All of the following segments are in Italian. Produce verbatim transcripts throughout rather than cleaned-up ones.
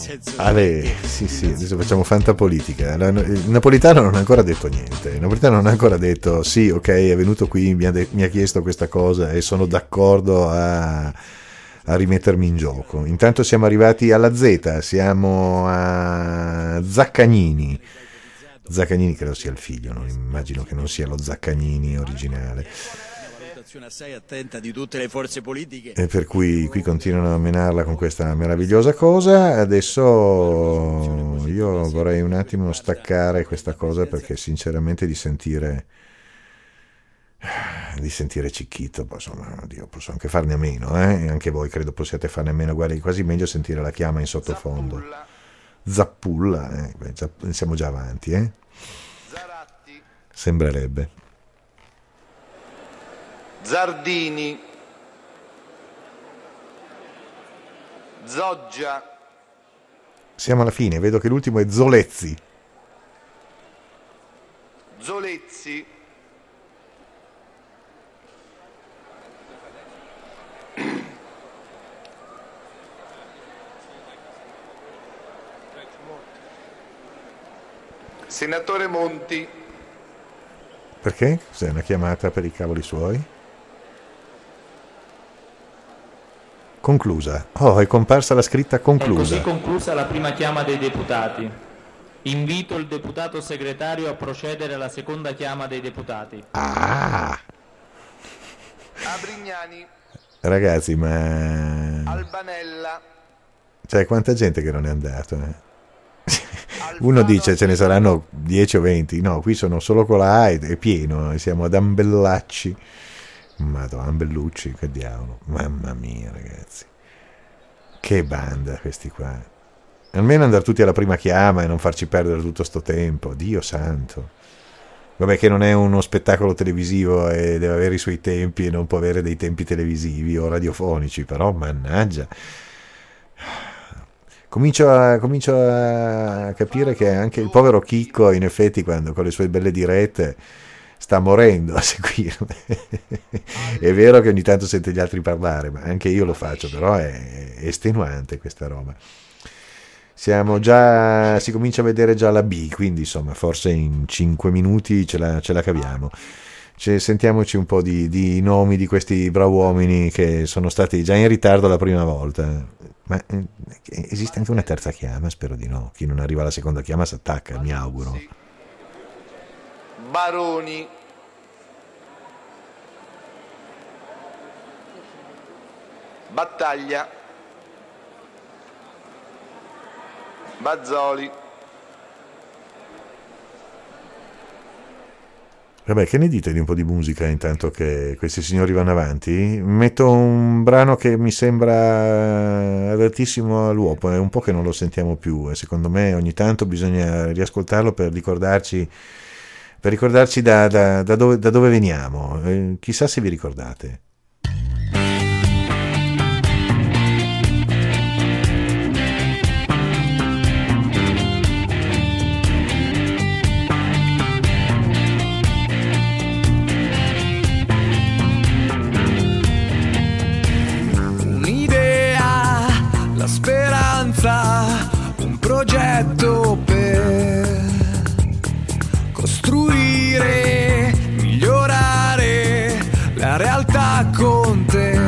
Ale, sì sì, adesso facciamo fantapolitica. Il napolitano non ha ancora detto niente, il napolitano non ha ancora detto sì, ok, è venuto qui, mi ha, de- mi ha chiesto questa cosa e sono d'accordo a, a rimettermi in gioco. Intanto siamo arrivati alla Z, siamo a Zaccagnini. Zaccagnini credo sia il figlio, non immagino che non sia lo Zaccagnini originale. Assai attenta di tutte le forze politiche, e per cui qui continuano a menarla con questa meravigliosa cosa. Adesso io vorrei un attimo staccare questa cosa, perché sinceramente di sentire di sentire Cicchito, insomma, Dio, posso anche farne a meno, eh? Anche voi credo possiate farne a meno. Guardi, quasi meglio sentire la chiama in sottofondo. Zappulla, eh? Beh, zapp- siamo già avanti, eh? Sembrerebbe. Zardini, Zoggia. Siamo alla fine, vedo che l'ultimo è Zolezzi. Zolezzi, Senatore Monti. Perché? Cos'è, una chiamata per i cavoli suoi? Conclusa. Oh, è comparsa la scritta conclusa. È così conclusa la prima chiama dei deputati. Invito il deputato segretario a procedere alla seconda chiama dei deputati. Ah! Abrignani. Ragazzi, ma... Albanella. Cioè, quanta gente che non è andato, eh? Uno dice ce ne saranno dieci o venti. No, qui sono solo con la A, è pieno. Siamo ad Ambellacci. Madonna, Ambellucci, che diavolo. Mamma mia, ragazzi. Che banda questi qua. Almeno andare tutti alla prima chiama e non farci perdere tutto sto tempo. Dio santo. Vabbè, che non è uno spettacolo televisivo e deve avere i suoi tempi e non può avere dei tempi televisivi o radiofonici, però mannaggia. Comincio a, comincio a capire che anche il povero Chicco, in effetti, quando con le sue belle dirette sta morendo a seguirle. È vero che ogni tanto sente gli altri parlare, ma anche io lo faccio, però è, è estenuante questa roba. Siamo già, si comincia a vedere già la B, quindi insomma forse in cinque minuti ce la, ce la caviamo. Cioè, sentiamoci un po' di, di nomi di questi brav'uomini che sono stati già in ritardo la prima volta. Ma eh, esiste anche una terza chiama? Spero di no. Chi non arriva alla seconda chiama si attacca, mi auguro. Baroni. Battaglia. Bazzoli. Vabbè, che ne dite di un po' di musica intanto che questi signori vanno avanti? Metto un brano che mi sembra adattissimo all'uopo, è un po' che non lo sentiamo più e secondo me ogni tanto bisogna riascoltarlo per ricordarci, per ricordarci da, da, da, dove, da dove veniamo. Eh, chissà se vi ricordate. Un progetto per costruire, migliorare la realtà con te,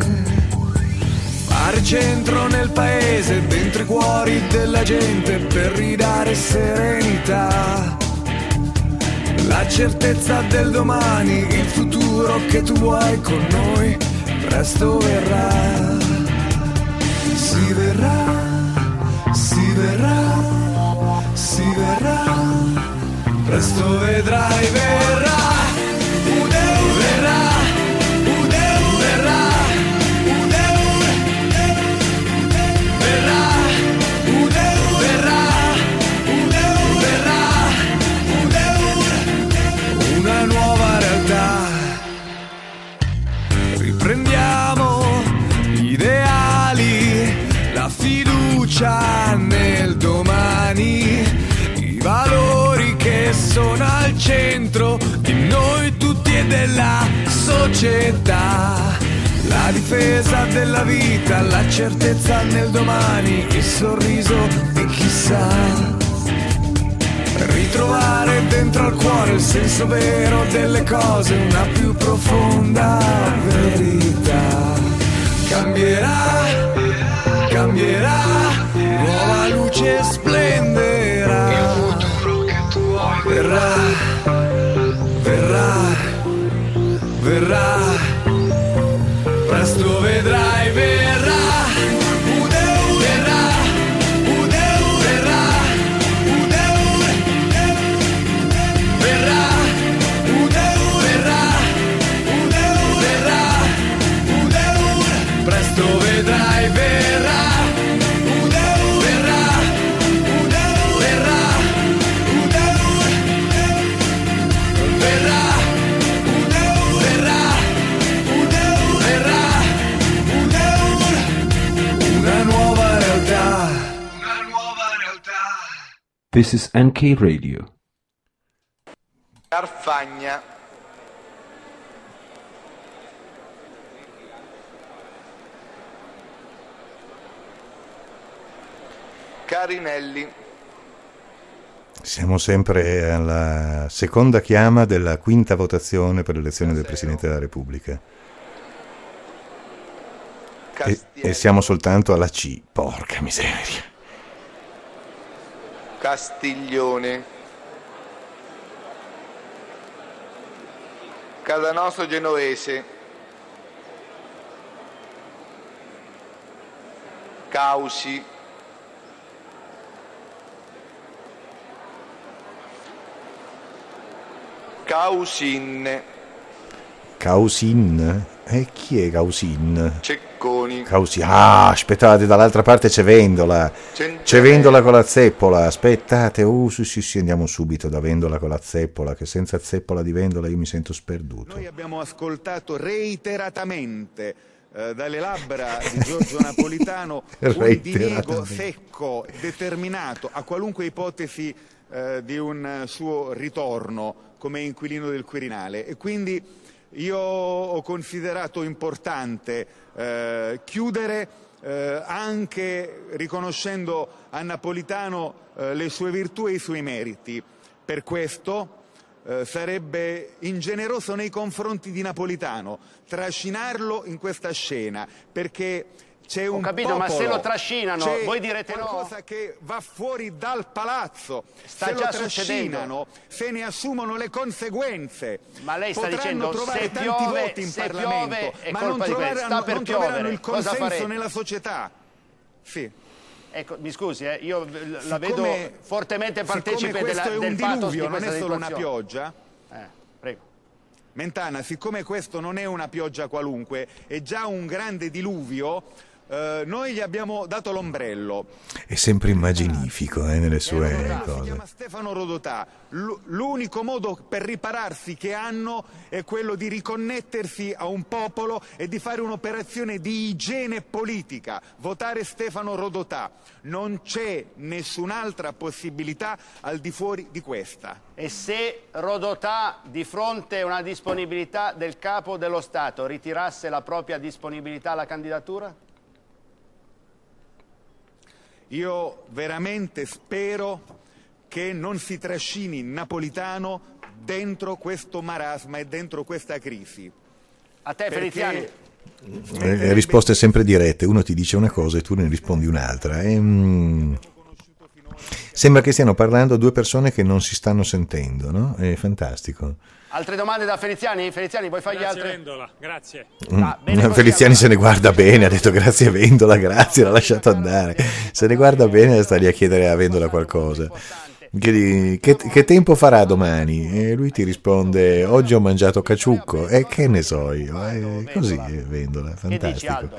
fare centro nel paese, dentro i cuori della gente per ridare serenità, la certezza del domani, il futuro che tu vuoi con noi presto verrà, si verrà. Si verrà, si verrà, presto vedrai, verrà, Udeu verrà, Udeu verrà, Udeu verrà, Udeu verrà, Udeu verrà, Udeu, una nuova realtà. Riprendiamo gli ideali, la fiducia nel domani, i valori che sono al centro di noi tutti e della società. la difesa della vita, la certezza nel domani, il sorriso e chissà, ritrovare dentro al cuore il senso vero delle cose, una più profonda verità. Cambierà, cambierà, nuova luce splenderà, il futuro che tu vuoi verrà, verrà, verrà, presto vedrai, verrà. Udeu, verrà, udeu, verrà, udeu, verrà, udeu, verrà, udeu, verrà, udeu, presto vedrai, verrà. Udeu, verrà, udeu, verrà, udeu, verrà, udeu, verrà, udeu, verrà, udeu, una nuova realtà, una nuova realtà. This is N K Radio. Carfagna, Carinelli, Siamo sempre alla seconda chiama della quinta votazione per l'elezione del Presidente della Repubblica. E, Castiello, e siamo soltanto alla C. Porca miseria. Castiglione, Cadanoso Genovese, Causi, Causin, Causin? E chi è Causin? Cecconi, Causi. Ah, aspettate, dall'altra parte c'è Vendola. Centenere, C'è Vendola con la zeppola. Aspettate, uh, sì, sì, sì, andiamo subito da Vendola con la zeppola, che senza zeppola di Vendola io mi sento sperduto. Noi abbiamo ascoltato reiteratamente eh, dalle labbra di Giorgio Napolitano un diniego Reiteratamente. secco, determinato a qualunque ipotesi eh, di un suo ritorno come inquilino del Quirinale, e quindi io ho considerato importante eh, chiudere eh, anche riconoscendo a Napolitano eh, le sue virtù e i suoi meriti. Per questo eh, sarebbe ingeneroso nei confronti di Napolitano trascinarlo in questa scena, perché c'è un Ho capito, popolo, ma se lo trascinano, c'è voi direte no? qualcosa che va fuori dal palazzo. Sta se lo già trascinano, se ne assumono le conseguenze. Ma lei sta Potranno dicendo, trovare se tanti piove- voti in se Parlamento, piove è ma colpa non di quelli. troveranno, Sta per non troveranno piovere, il cosa consenso farete? nella società. Sì. Ecco, mi scusi, eh, io la Siccome- vedo fortemente partecipe siccome della, questo è del un pathos diluvio, di non questa è solo una situazione. pioggia. Eh, prego. Mentana, siccome questo non è una pioggia qualunque, è già un grande diluvio, eh, noi gli abbiamo dato l'ombrello. È sempre immaginifico eh, nelle sue Si cose. chiama Stefano Rodotà. L- l'unico modo per ripararsi che hanno è quello di riconnettersi a un popolo e di fare un'operazione di igiene politica, votare Stefano Rodotà. Non c'è nessun'altra possibilità al di fuori di questa. E se Rodotà, di fronte a una disponibilità del Capo dello Stato, ritirasse la propria disponibilità alla candidatura? Io veramente spero che non si trascini Napolitano dentro questo marasma e dentro questa crisi. A te, Perché- Feliziani? Le le risposte sempre dirette, uno ti dice una cosa e tu ne rispondi un'altra. E, mm, sembra che stiano parlando due persone che non si stanno sentendo, no? È fantastico. Altre domande da Feliziani? Feliziani, vuoi fargli Grazie altre? Vendola, grazie. Ah, bene così, Feliziani allora. se ne guarda bene, ha detto grazie Vendola, grazie, l'ha lasciato andare. Se ne guarda bene, sta lì a chiedere a Vendola qualcosa. Chiedi, che, che tempo farà domani? E lui ti risponde, oggi ho mangiato caciucco. E che ne so io, è così è Vendola, Che dici, fantastico. Aldo?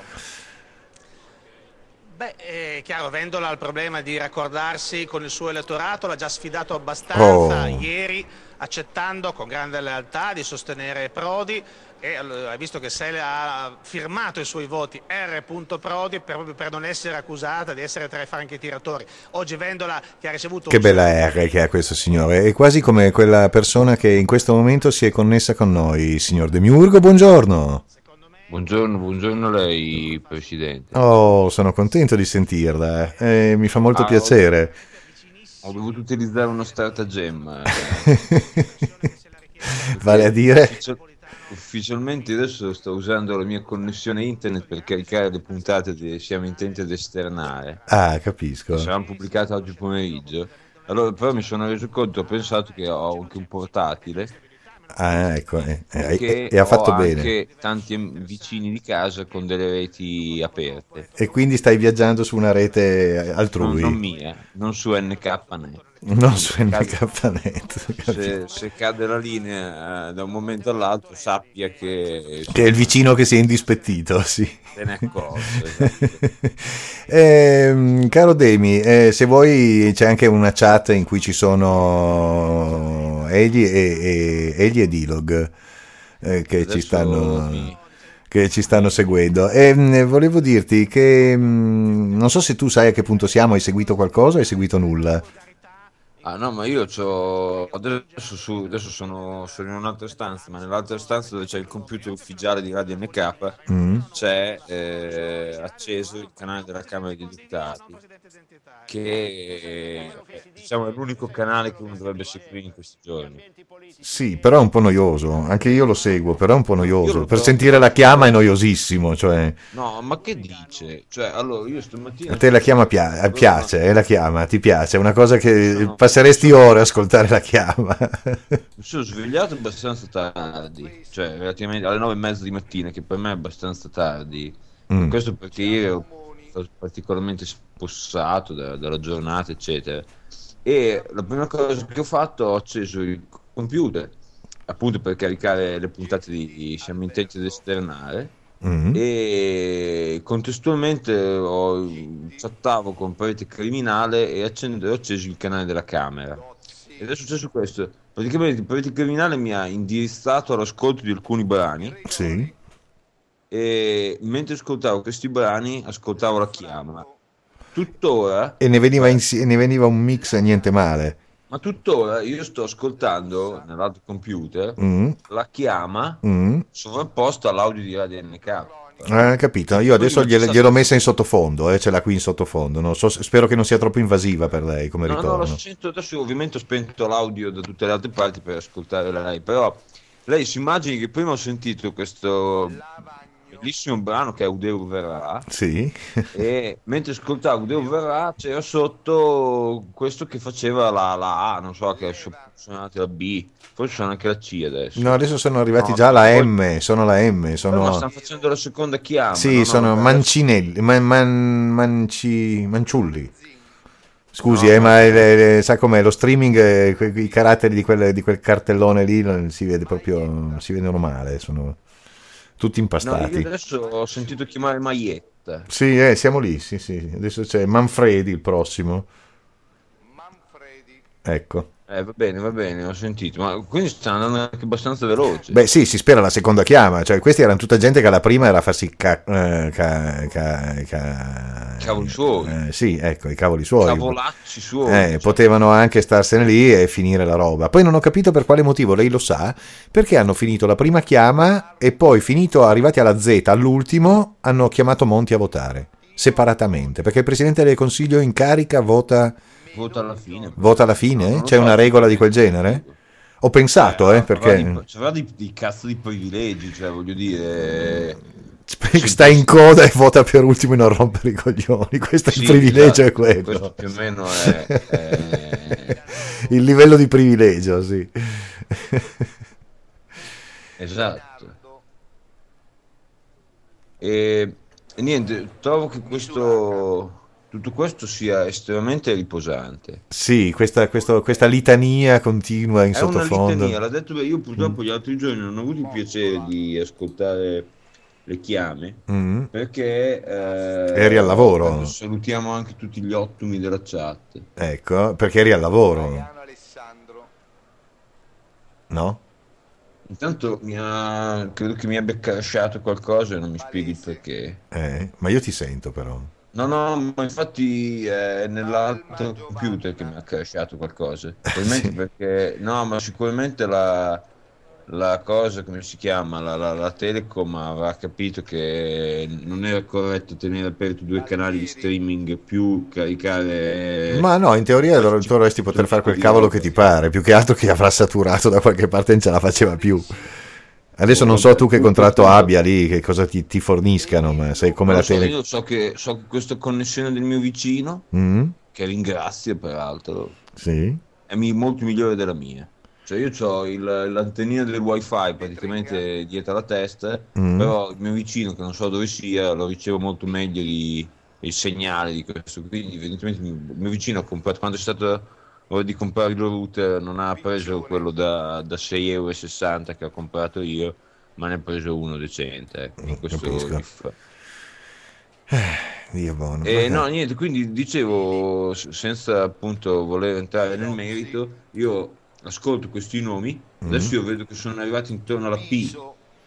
Beh, è chiaro, Vendola ha il problema di raccordarsi con il suo elettorato, l'ha già sfidato abbastanza Oh. ieri, accettando con grande lealtà di sostenere Prodi, e eh, hai visto che Sele ha firmato i suoi voti R. Prodi per, proprio per non essere accusata di essere tra i franchi tiratori. Oggi Vendola, che ha ricevuto Che un bella R che ha questo signore, è quasi come quella persona che in questo momento si è connessa con noi, il signor Demiurgo, buongiorno. secondo me Buongiorno, buongiorno a lei, Presidente. Oh, sono contento di sentirla, eh. Eh, mi fa molto Ah, piacere. Ho, ho dovuto utilizzare uno stratagemma. Vale a dire? Ufficio- ufficialmente adesso sto usando la mia connessione internet per caricare le puntate di Siamo intenti ad esternare. Ah, capisco. Saranno pubblicate oggi pomeriggio. Allora, però mi sono reso conto, ho pensato che ho anche un portatile. Ah, ecco, eh, eh, Che e ha fatto ho bene. anche tanti em- vicini di casa con delle reti aperte. E quindi stai viaggiando su una rete Non, altrui, non mia, non su N K net. non su Quindi N K net. Se, se cade la linea eh, da un momento all'altro, sappia che, Che è il vicino che si è indispettito, sì. se ne accorge. Esatto. Ehm, caro Demi, eh, se vuoi c'è anche una chat in cui ci sono Egli e, e, Egli e Dilog eh, che ci Adesso stanno mi- che ci stanno seguendo. E mh, volevo dirti che mh, non so se tu sai a che punto siamo, hai seguito qualcosa o hai seguito nulla? Ah no, ma io c'ho adesso, su, adesso sono, sono in un'altra stanza, ma nell'altra stanza dove c'è il computer ufficiale di Radio N K Mm. c'è eh, acceso il canale della Camera dei Deputati, che eh, diciamo è l'unico canale che uno dovrebbe seguire in questi giorni. Sì, però è un po' noioso, anche io lo seguo, però è un po' Io noioso. lo Per trovo- sentire la chiama è noiosissimo, cioè No, ma che dice? Cioè, allora io stamattina a te la chiama pia- piace, eh, la chiama, ti piace, è una cosa che No, no. passeresti ore a ascoltare la chiama. Mi sono svegliato abbastanza tardi, cioè relativamente alle nove e mezza di mattina, che per me è abbastanza tardi. Mm. Questo perché ieri ero stato particolarmente spossato da- dalla giornata, eccetera. E la prima cosa che ho fatto, ho acceso il computer, appunto per caricare le puntate di Siamo intenti ad esternare, Mm. e contestualmente ho, chattavo con Parete Criminale e accendo- ho acceso il canale della Camera. Ed è successo questo: praticamente Parete Criminale mi ha indirizzato all'ascolto di alcuni brani, Sì. e mentre ascoltavo questi brani ascoltavo la chiama. Tuttora, E ne veniva, insi- ne veniva un mix niente male. ma tuttora io sto ascoltando nell'altro computer Mm. la chiama Mm. sovrapposta all'audio di Radio N K. Ah, capito. Io adesso Quindi non gliele- c'è gliel'ho stato- messa in sottofondo, eh, ce l'ha qui in sottofondo. Non so, spero che non sia troppo invasiva per lei come No, no, ritorno. lo sento adesso. Ovviamente ho spento l'audio da tutte le altre parti per ascoltare lei, però lei si immagini che prima ho sentito questo bellissimo brano che è Udeu Verrà, Sì. e mentre ascoltavo Udeu Verrà c'era sotto questo che faceva la, la A, non so, che sono suonate la B, forse sono anche la C adesso. No, adesso sono arrivati No, già alla poi- M, sono la M, Però sono... ma stanno facendo la seconda chiama. Sì, no, no, sono vabbè, mancinelli, man, man- manci, manciulli. Scusi, No, eh, no. ma è- è- sa com'è? Lo streaming, eh, que- i caratteri di quel, di quel cartellone lì non si vede proprio, si vedono male, sono tutti No, impastati. io adesso ho sentito chiamare Maietta. Sì, eh, siamo lì, sì, sì. Adesso c'è Manfredi il prossimo. Ecco. Eh, va bene, va bene, ho sentito. Ma quindi sta andando anche abbastanza veloce. Beh, sì, si spera la seconda chiama. Cioè, questi erano tutta gente che alla prima era a farsi ca- eh, ca- ca- ca- Cavoli suoi. eh, sì, ecco, i cavoli suoi. Cavolacci suoi. Eh, cioè. potevano anche starsene lì e finire la roba. Poi non ho capito per quale motivo, lei lo sa, perché hanno finito la prima chiama e poi finito, arrivati alla Z, all'ultimo, hanno chiamato Monti a votare separatamente, perché il Presidente del Consiglio in carica vota, Vota alla fine. vota alla fine? Non lo C'è so. una regola di quel genere? Ho pensato, eh, Avrà perché di- C'avrà di, di cazzo di privilegi, cioè voglio dire. sta in coda e vota per ultimo e non rompere i coglioni. Questo è Sì, il privilegio, esatto, è quello. Questo più o meno è. è- Il livello di privilegio, sì. Esatto. E, e niente, trovo che questo. Tutto questo sia estremamente riposante. Sì, questa, questo- questa litania continua in È una sottofondo. litania, l'ha detto io purtroppo gli altri giorni non ho avuto il piacere di ascoltare le chiame, Mm. perché eh, Eri al lavoro. salutiamo anche tutti gli ottimi della chat. Ecco, perché eri al lavoro, no? Intanto mi ha, credo che mi abbia crashato qualcosa e non mi spieghi il perché. Eh, ma io ti sento però. No, no, ma infatti è nell'altro computer che mi ha crashato qualcosa. Probabilmente Sì. perché, no, ma sicuramente la, la cosa, come si chiama, la, la, la Telecom avrà capito che non era corretto tenere aperti due canali di streaming più caricare. Ma no, in teoria dov- dovresti poter fare quel cavolo che ti pare, più che altro che avrà saturato da qualche parte e non ce la faceva più. Adesso non so tu che contratto abbia lì, che cosa ti, ti forniscano, ma sei come Non la lo so, tele. io so che, so che questa connessione del mio vicino, Mm? che ringrazio peraltro, Sì. è mi- molto migliore della mia. Cioè io ho l'antennina del wifi praticamente dietro la testa, Mm. però il mio vicino, che non so dove sia, lo ricevo molto meglio il, il segnale di questo. Quindi evidentemente il mio vicino ha comprato, quando è stato ora di comprare il router, non ha preso quello da, da sei e sessanta euro che ho comprato io, ma ne ha preso uno decente. Ecco, in questo Capisco. gli fa- Dio buono. Eh, vabbè. no, niente, quindi dicevo, s- senza appunto voler entrare nel merito, io ascolto questi nomi, adesso io vedo che sono arrivati intorno alla P.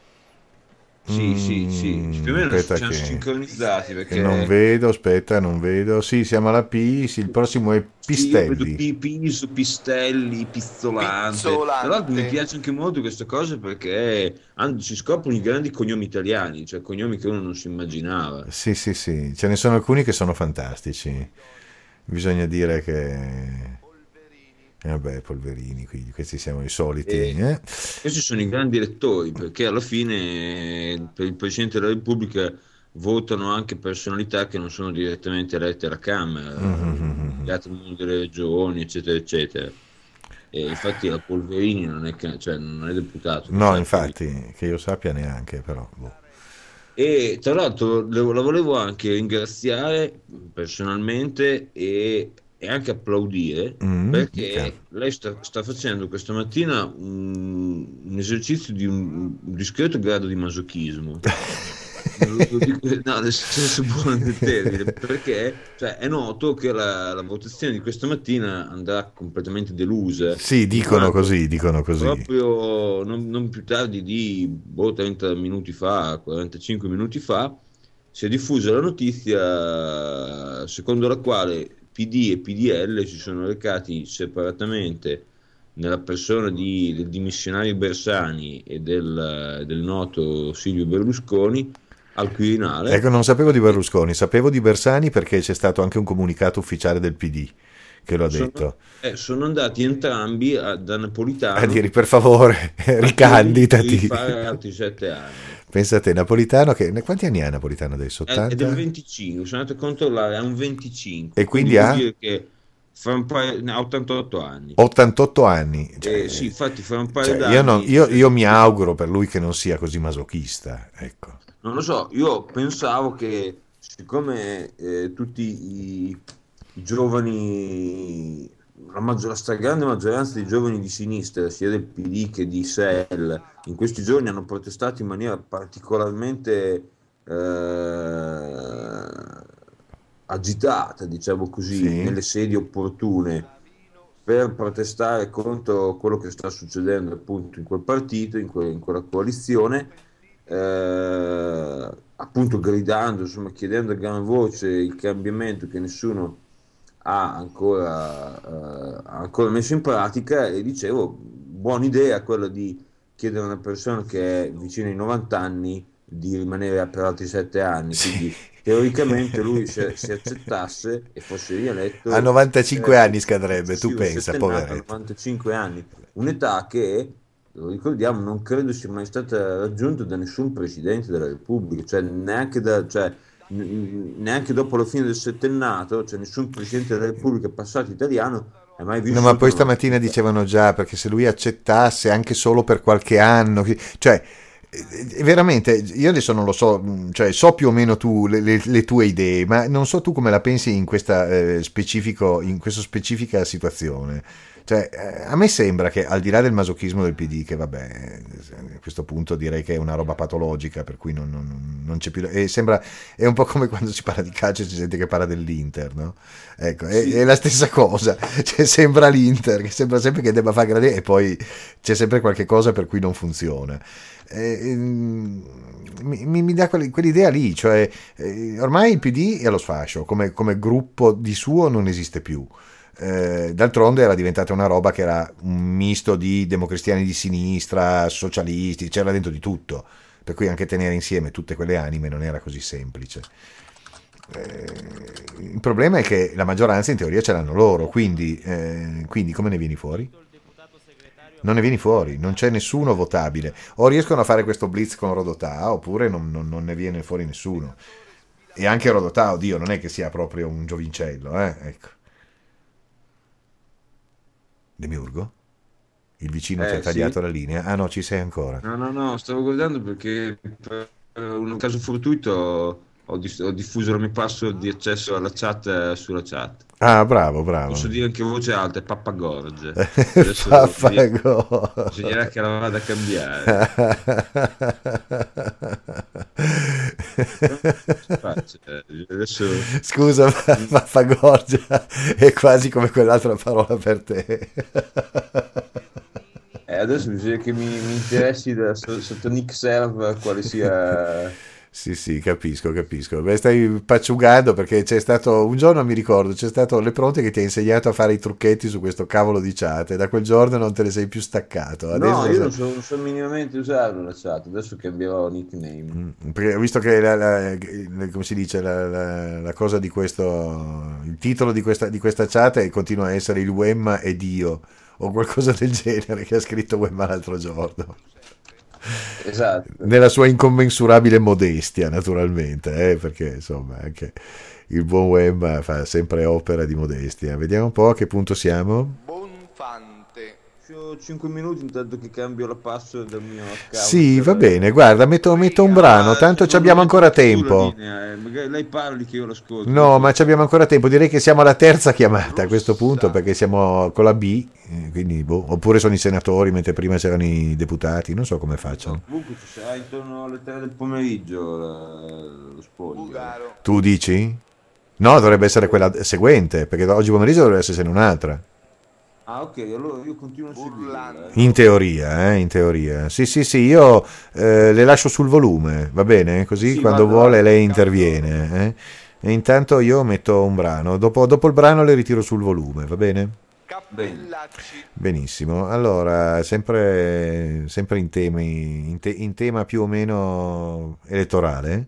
Sì, sì, sì, più o meno Aspetta siamo che- sincronizzati che perché non vedo, aspetta, non vedo. Sì, siamo alla P, sì, il prossimo è sì, io vedo Pistelli. Pi- Piso, Pistelli, Pizzolante. Pizzolante. Tra l'altro mi piace anche molto questa cosa perché hanno- si scoprono i grandi cognomi italiani, cioè cognomi che uno non si immaginava. Sì, sì, sì, ce ne sono alcuni che sono fantastici. Bisogna dire che... eh, vabbè, Polverini, quindi questi siamo i soliti. E- eh. Questi sono i grandi elettori perché alla fine per il Presidente della Repubblica votano anche personalità che non sono direttamente elette alla Camera, Mhm. gli altri mondo delle regioni, eccetera, eccetera. E infatti la Polverini non è, ca- cioè, non è deputato. No, mi sa. infatti, che io sappia neanche, però. boh. E tra l'altro le- la volevo anche ringraziare personalmente e, e anche applaudire Mm, perché mica. lei sta, sta facendo questa mattina un, un esercizio di un, un discreto grado di masochismo. Lo- lo dico- no, nel senso buono del termine, perché cioè, è noto che la, la votazione di questa mattina andrà completamente delusa. Sì, dicono in quanto così, dicono così. Proprio non, non più tardi di boh, trenta minuti fa, quarantacinque minuti fa, si è diffusa la notizia secondo la quale P D e P D L si sono recati separatamente nella persona di- del dimissionario Bersani e del, del noto Silvio Berlusconi al Quirinale. Ecco, non sapevo di Berlusconi, sapevo di Bersani perché c'è stato anche un comunicato ufficiale del P D che lo ha Sono, detto. eh, sono andati entrambi a- da Napolitano A dire, per favore, a chiedergli ricandidati. di fare altri sette anni. Pensate, Napolitano, che quanti anni ha Napolitano adesso? È, è del ottanta? venticinque, sono andato a controllare, ha un venticinque. E quindi vuol ha? dire che fra un paio, ne ha ottantotto anni. ottantotto anni. Cioè, Eh, sì, infatti fra un paio cioè, d'anni... io, non- io- io mi auguro per lui che non sia così masochista, ecco. Non lo so, io pensavo che siccome eh, tutti i, i giovani, la, maggior, la stragrande maggioranza dei giovani di sinistra, sia del P D che di S E L, in questi giorni hanno protestato in maniera particolarmente eh, agitata, diciamo così, Sì. nelle sedi opportune per protestare contro quello che sta succedendo appunto in quel partito, in, que- in quella coalizione, eh, appunto gridando, insomma, chiedendo a gran voce il cambiamento che nessuno ha ancora, eh, ha ancora messo in pratica. E dicevo, buona idea quella di chiedere a una persona che è vicino ai novanta anni di rimanere per altri sette anni, quindi teoricamente lui se, se accettasse e fosse rieletto A novantacinque eh, anni scadrebbe, tu sì, pensa, settennato, poveretto. novantacinque anni, un'età che, lo ricordiamo, non credo sia mai stata raggiunta da nessun presidente della Repubblica, cioè neanche, da, cioè, n- neanche dopo la fine del settennato, cioè nessun presidente della Repubblica passato italiano è mai No, vissuto. ma poi una- stamattina dicevano già, perché se lui accettasse anche solo per qualche anno, cioè eh, veramente, io adesso non lo so, mh, cioè so più o meno tu le, le- le tue idee, ma non so tu come la pensi in questa eh, specifico, in questa specifica situazione. Cioè, eh, a me sembra che al di là del masochismo del P D, che vabbè, a questo punto direi che è una roba patologica, per cui non, non- non c'è più. E sembra, è un po' come quando si parla di calcio e si sente che parla dell'Inter, no? Ecco, è, Sì. è la stessa cosa. Cioè, sembra l'Inter, che sembra sempre che debba fare gradire, e poi c'è sempre qualche cosa per cui non funziona. Eh, ehm, mi, mi- mi dà quell- quell'idea lì, cioè eh, ormai il P D è allo sfascio, come, come gruppo di suo non esiste più. Eh, d'altronde era diventata una roba che era un misto di democristiani di sinistra, socialisti, c'era dentro di tutto, per cui anche tenere insieme tutte quelle anime non era così semplice. Eh, il problema è che la maggioranza in teoria ce l'hanno loro, quindi, eh, quindi come ne vieni fuori? Non ne vieni fuori, non c'è nessuno votabile. O riescono a fare questo blitz con Rodotà, oppure non, non, non ne viene fuori nessuno. E anche Rodotà, oddio, non è che sia proprio un giovincello, eh? Ecco. Demiurgo? Il vicino Eh, ti ha tagliato sì. la linea? Ah no, ci sei ancora. No, no, no, stavo guardando perché per un caso fortuito ho, dis- ho diffuso il mio password di accesso alla chat eh, sulla chat. Ah, bravo, bravo. Posso dire anche a voce alta, è Pappagorge. Adesso Pappagorge. bisognerà che la vada a cambiare. Adesso... Scusa, Pappagorgia è quasi come quell'altra parola per te. Eh, adesso bisogna che mi, mi interessi da, sotto Nick Serve quale sia... Sì, sì, capisco, capisco. Beh, stai pacciugando perché c'è stato, un giorno mi ricordo, c'è stato Lepronte che ti ha insegnato a fare i trucchetti su questo cavolo di chat e da quel giorno non te ne sei più staccato. Adesso No, io so... non so, non so minimamente usarlo la chat, adesso cambierò nickname. Perché ho visto che la, la, come si dice la, la, la cosa di questo, il titolo di questa, di questa chat è, continua a essere il Wemma e Dio o qualcosa del genere che ha scritto Wemma l'altro giorno. Esatto. Nella sua incommensurabile modestia, naturalmente, eh, perché insomma anche il buon Wemma fa sempre opera di modestia. Vediamo un po' a che punto siamo. Bonfante. Ho cinque minuti intanto che cambio la password del mio account. Sì, va bene, guarda, metto, metto un brano, tanto ci abbiamo ancora tempo. Linea, eh. Magari lei parli che io l'ascolto. No, ma ci abbiamo ancora tempo, direi che siamo alla terza chiamata a questo punto perché siamo con la B, quindi boh, oppure sono i senatori mentre prima c'erano i deputati, non so come facciano. Comunque ci sarà intorno alle tre del pomeriggio la, lo spoglio. Tu dici? No, dovrebbe essere quella seguente, perché oggi pomeriggio dovrebbe essere un'altra. Ah, ok, allora io continuo a seguire. In teoria, eh, in teoria. Sì, sì, sì, io eh, le lascio sul volume, va bene? Così Sì, quando vada, vuole vada. lei interviene. Eh? E intanto io metto un brano, dopo, dopo il brano le ritiro sul volume, va bene? Cappellacci. Benissimo, allora sempre, sempre in, temi, in, te, in tema più o meno elettorale.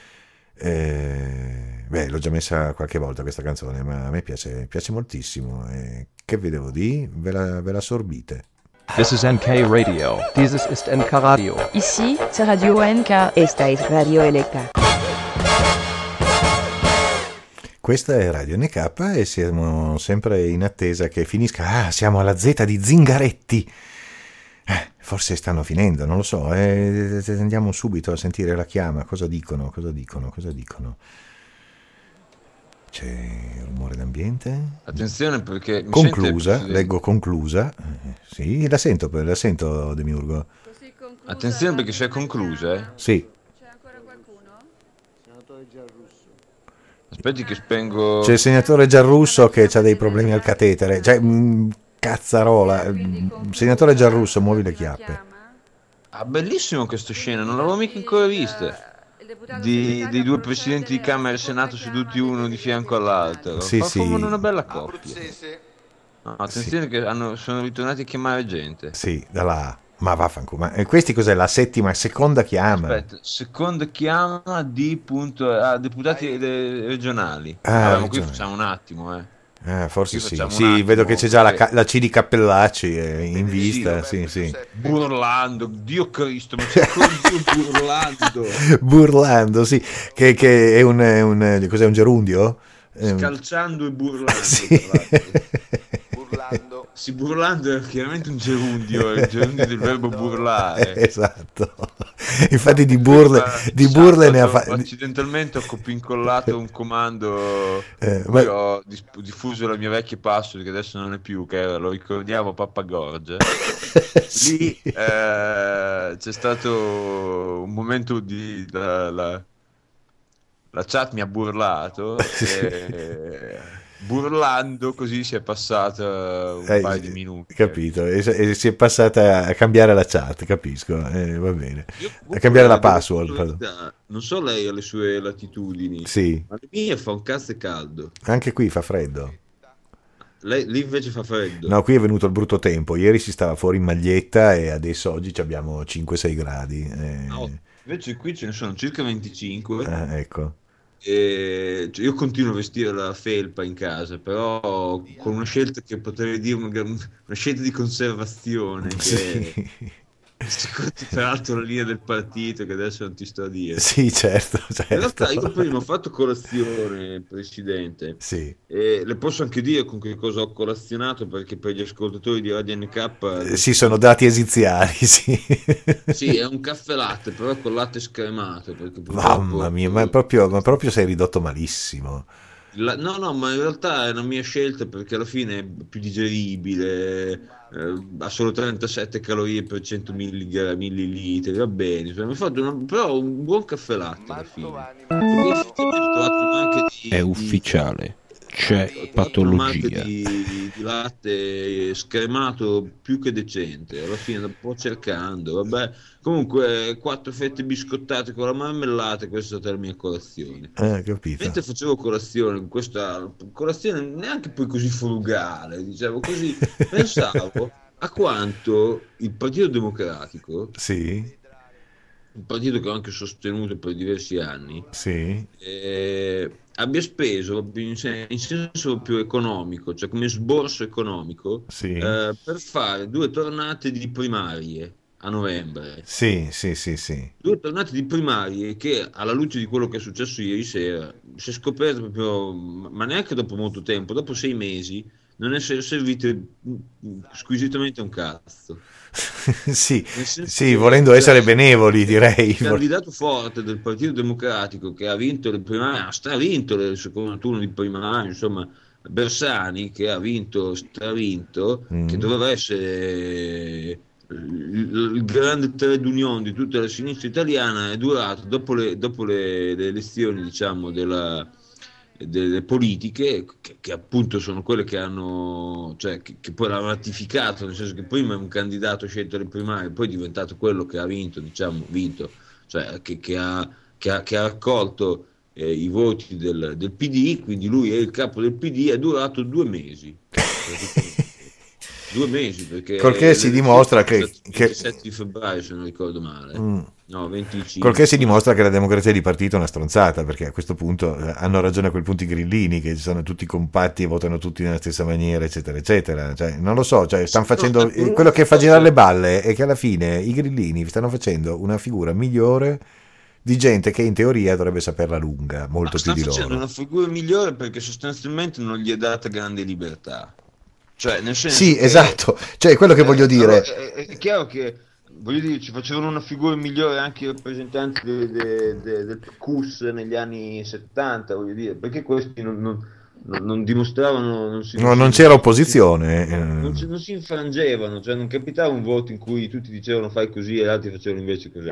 Eh, beh, l'ho già messa qualche volta questa canzone, ma a me piace, piace moltissimo. Eh, che vi devo dire? Ve la, ve la sorbite. This is N K Radio. Dieses ist N K Radio. Ici, c'est Radio N K. Esta es Radio L K. Questa è Radio N K e siamo sempre in attesa che finisca. Ah, siamo alla Z di Zingaretti. Eh, forse stanno finendo, non lo so. Eh, andiamo subito a sentire la chiama. Cosa dicono? Cosa dicono? Cosa dicono? C'è rumore d'ambiente? Attenzione perché mi conclusa, sente, leggo conclusa. Eh, sì, la sento, la sento Demiurgo. Attenzione perché si è conclusa, eh? Sì. C'è ancora qualcuno? Senatore Giarrusso. Aspetti che spengo. C'è il senatore Giarrusso che ha dei problemi al catetere. Cioè, mh, cazzarola. Senatore Giarrusso, muovi le chiappe. Ah, bellissimo questa scena, non l'avevo mica ancora vista. Di, dei due presidenti di Camera e Senato seduti uno di fianco all'altro. Sì, Fa- sì. Formano una bella coppia. No, attenzione Sì. che hanno, sono ritornati a chiamare gente. Sì, da là. Ma vaffanculo. Ma e questi cos'è? La settima, seconda chiama? Aspetta, seconda chiama di punto a deputati de- regionali. Ah, Vabbè, ma qui regionali. facciamo un attimo, eh. Ah, forse Qui sì. facciamo un Sì, attimo, vedo che c'è già la, perché- ca- la C di Cappellacci eh, in vista. Sì, sì. Burlando, Dio Cristo, ma c'è ancora Dio burlando. Burlando, sì. Che, che è un, è un, cos'è, un gerundio? È un- Scalciando e burlando. Sì. tra l'altro. Burlando. Sì, burlando è chiaramente un gerundio, è il gerundio del verbo burlare. Esatto. Infatti di burle, di burle ne ha fatto. fatto. Accidentalmente ho copincollato un comando, Eh, poi ma- ho dis- diffuso la mia vecchia password che adesso non è più, che era, lo ricordiamo, Pappagorge. Lì eh, c'è stato un momento di la, la, la chat mi ha burlato e burlando così si è passata un Eh, paio di minuti. Capito, e, e si è passata a cambiare la chat, capisco, eh, va bene. Io, A cambiare la devo password. dire la pardon. verità, non so lei ha le sue latitudini, Sì, ma le mie fa un cazzo e caldo. anche qui fa freddo. lei, lì invece fa freddo. No, qui è venuto il brutto tempo. Ieri si stava fuori in maglietta e adesso oggi ci abbiamo cinque sei gradi. Eh... No, invece qui ce ne sono circa venticinque. Ah, ecco. E io continuo a vestire la felpa in casa, però con una scelta che potrei dire una, una scelta di conservazione, che Sì. secondo peraltro la linea del partito, che adesso non ti sto a dire. Sì, certo, certo. In realtà io prima ho fatto colazione, Presidente, Sì. e le posso anche dire con che cosa ho colazionato, perché per gli ascoltatori di Radio N K Eh, Sì, sono dati esiziali, sì. sì, è un caffè latte, però con latte scremato, perché purtroppo Mamma mia, ma proprio, ma proprio sei ridotto malissimo. La- no, no, ma in realtà è una mia scelta, perché alla fine è più digeribile, eh, ha solo trentasette calorie per cento milligrammi, millilitri, va bene. Insomma, mi ha fatto una- però un buon caffè latte alla fine. Perché effettivamente ho trovato una marca di, È di- ufficiale, c'è ho trovato una marca patologia. di, di latte scremato più che decente. Alla fine un po' cercando, vabbè. Comunque quattro fette biscottate con la marmellata, questa è stata la mia colazione. Eh, capito. Mentre facevo colazione, questa colazione neanche poi così frugale, diciamo così, pensavo a quanto il Partito Democratico, Sì, un partito che ho anche sostenuto per diversi anni, sì, eh, abbia speso in sen- in senso più economico, cioè come sborso economico, sì, eh, per fare due tornate di primarie a novembre. sì, sì, sì, sì. Due tornate di primarie che, alla luce di quello che è successo ieri sera, si è scoperto proprio, ma neanche dopo molto tempo, dopo sei mesi, non essere servite squisitamente a un cazzo. Sì, Nel senso sì, che, volendo cioè, essere benevoli, direi. il candidato forte del Partito Democratico, che ha vinto le primarie, ha stravinto il secondo turno di primarie, insomma, Bersani, che ha vinto, stravinto, Mm. che doveva essere il, il grande trade union di tutta la sinistra italiana, è durato dopo le, dopo le, le elezioni, diciamo, della, delle politiche, che, che appunto sono quelle che hanno, cioè che, che poi l'hanno ratificato, nel senso che prima è un candidato scelto alle primarie, poi è diventato quello che ha vinto, diciamo, vinto, cioè che, che, ha, che, ha, che ha raccolto eh, i voti del, del P D, quindi lui è il capo del P D, è durato due mesi. Due mesi, perché Col che si dimostra che- il che- ventisette di febbraio, se non ricordo male, Mm. no, venticinque. Col che si dimostra che la democrazia di partito è una stronzata, perché a questo punto eh, hanno ragione a quel punto i grillini, che sono tutti compatti e votano tutti nella stessa maniera, eccetera, eccetera. Cioè, non lo so, cioè, stanno facendo eh, quello che fa girare le balle è che alla fine i grillini stanno facendo una figura migliore di gente che in teoria dovrebbe saperla lunga, molto più Sta di facendo loro. una figura migliore perché sostanzialmente non gli è data grande libertà. Cioè, nel senso Sì, che- esatto, cioè è quello che voglio dire. allora, è, è chiaro che, voglio dire, ci facevano una figura migliore anche i rappresentanti de- de- de- del P C U S negli anni settanta, voglio dire, perché questi non, non- non- non dimostravano, non, si, No, non si- c'era opposizione. eh. non, si- non si infrangevano, cioè non capitava un voto in cui tutti dicevano fai così e gli altri facevano invece così.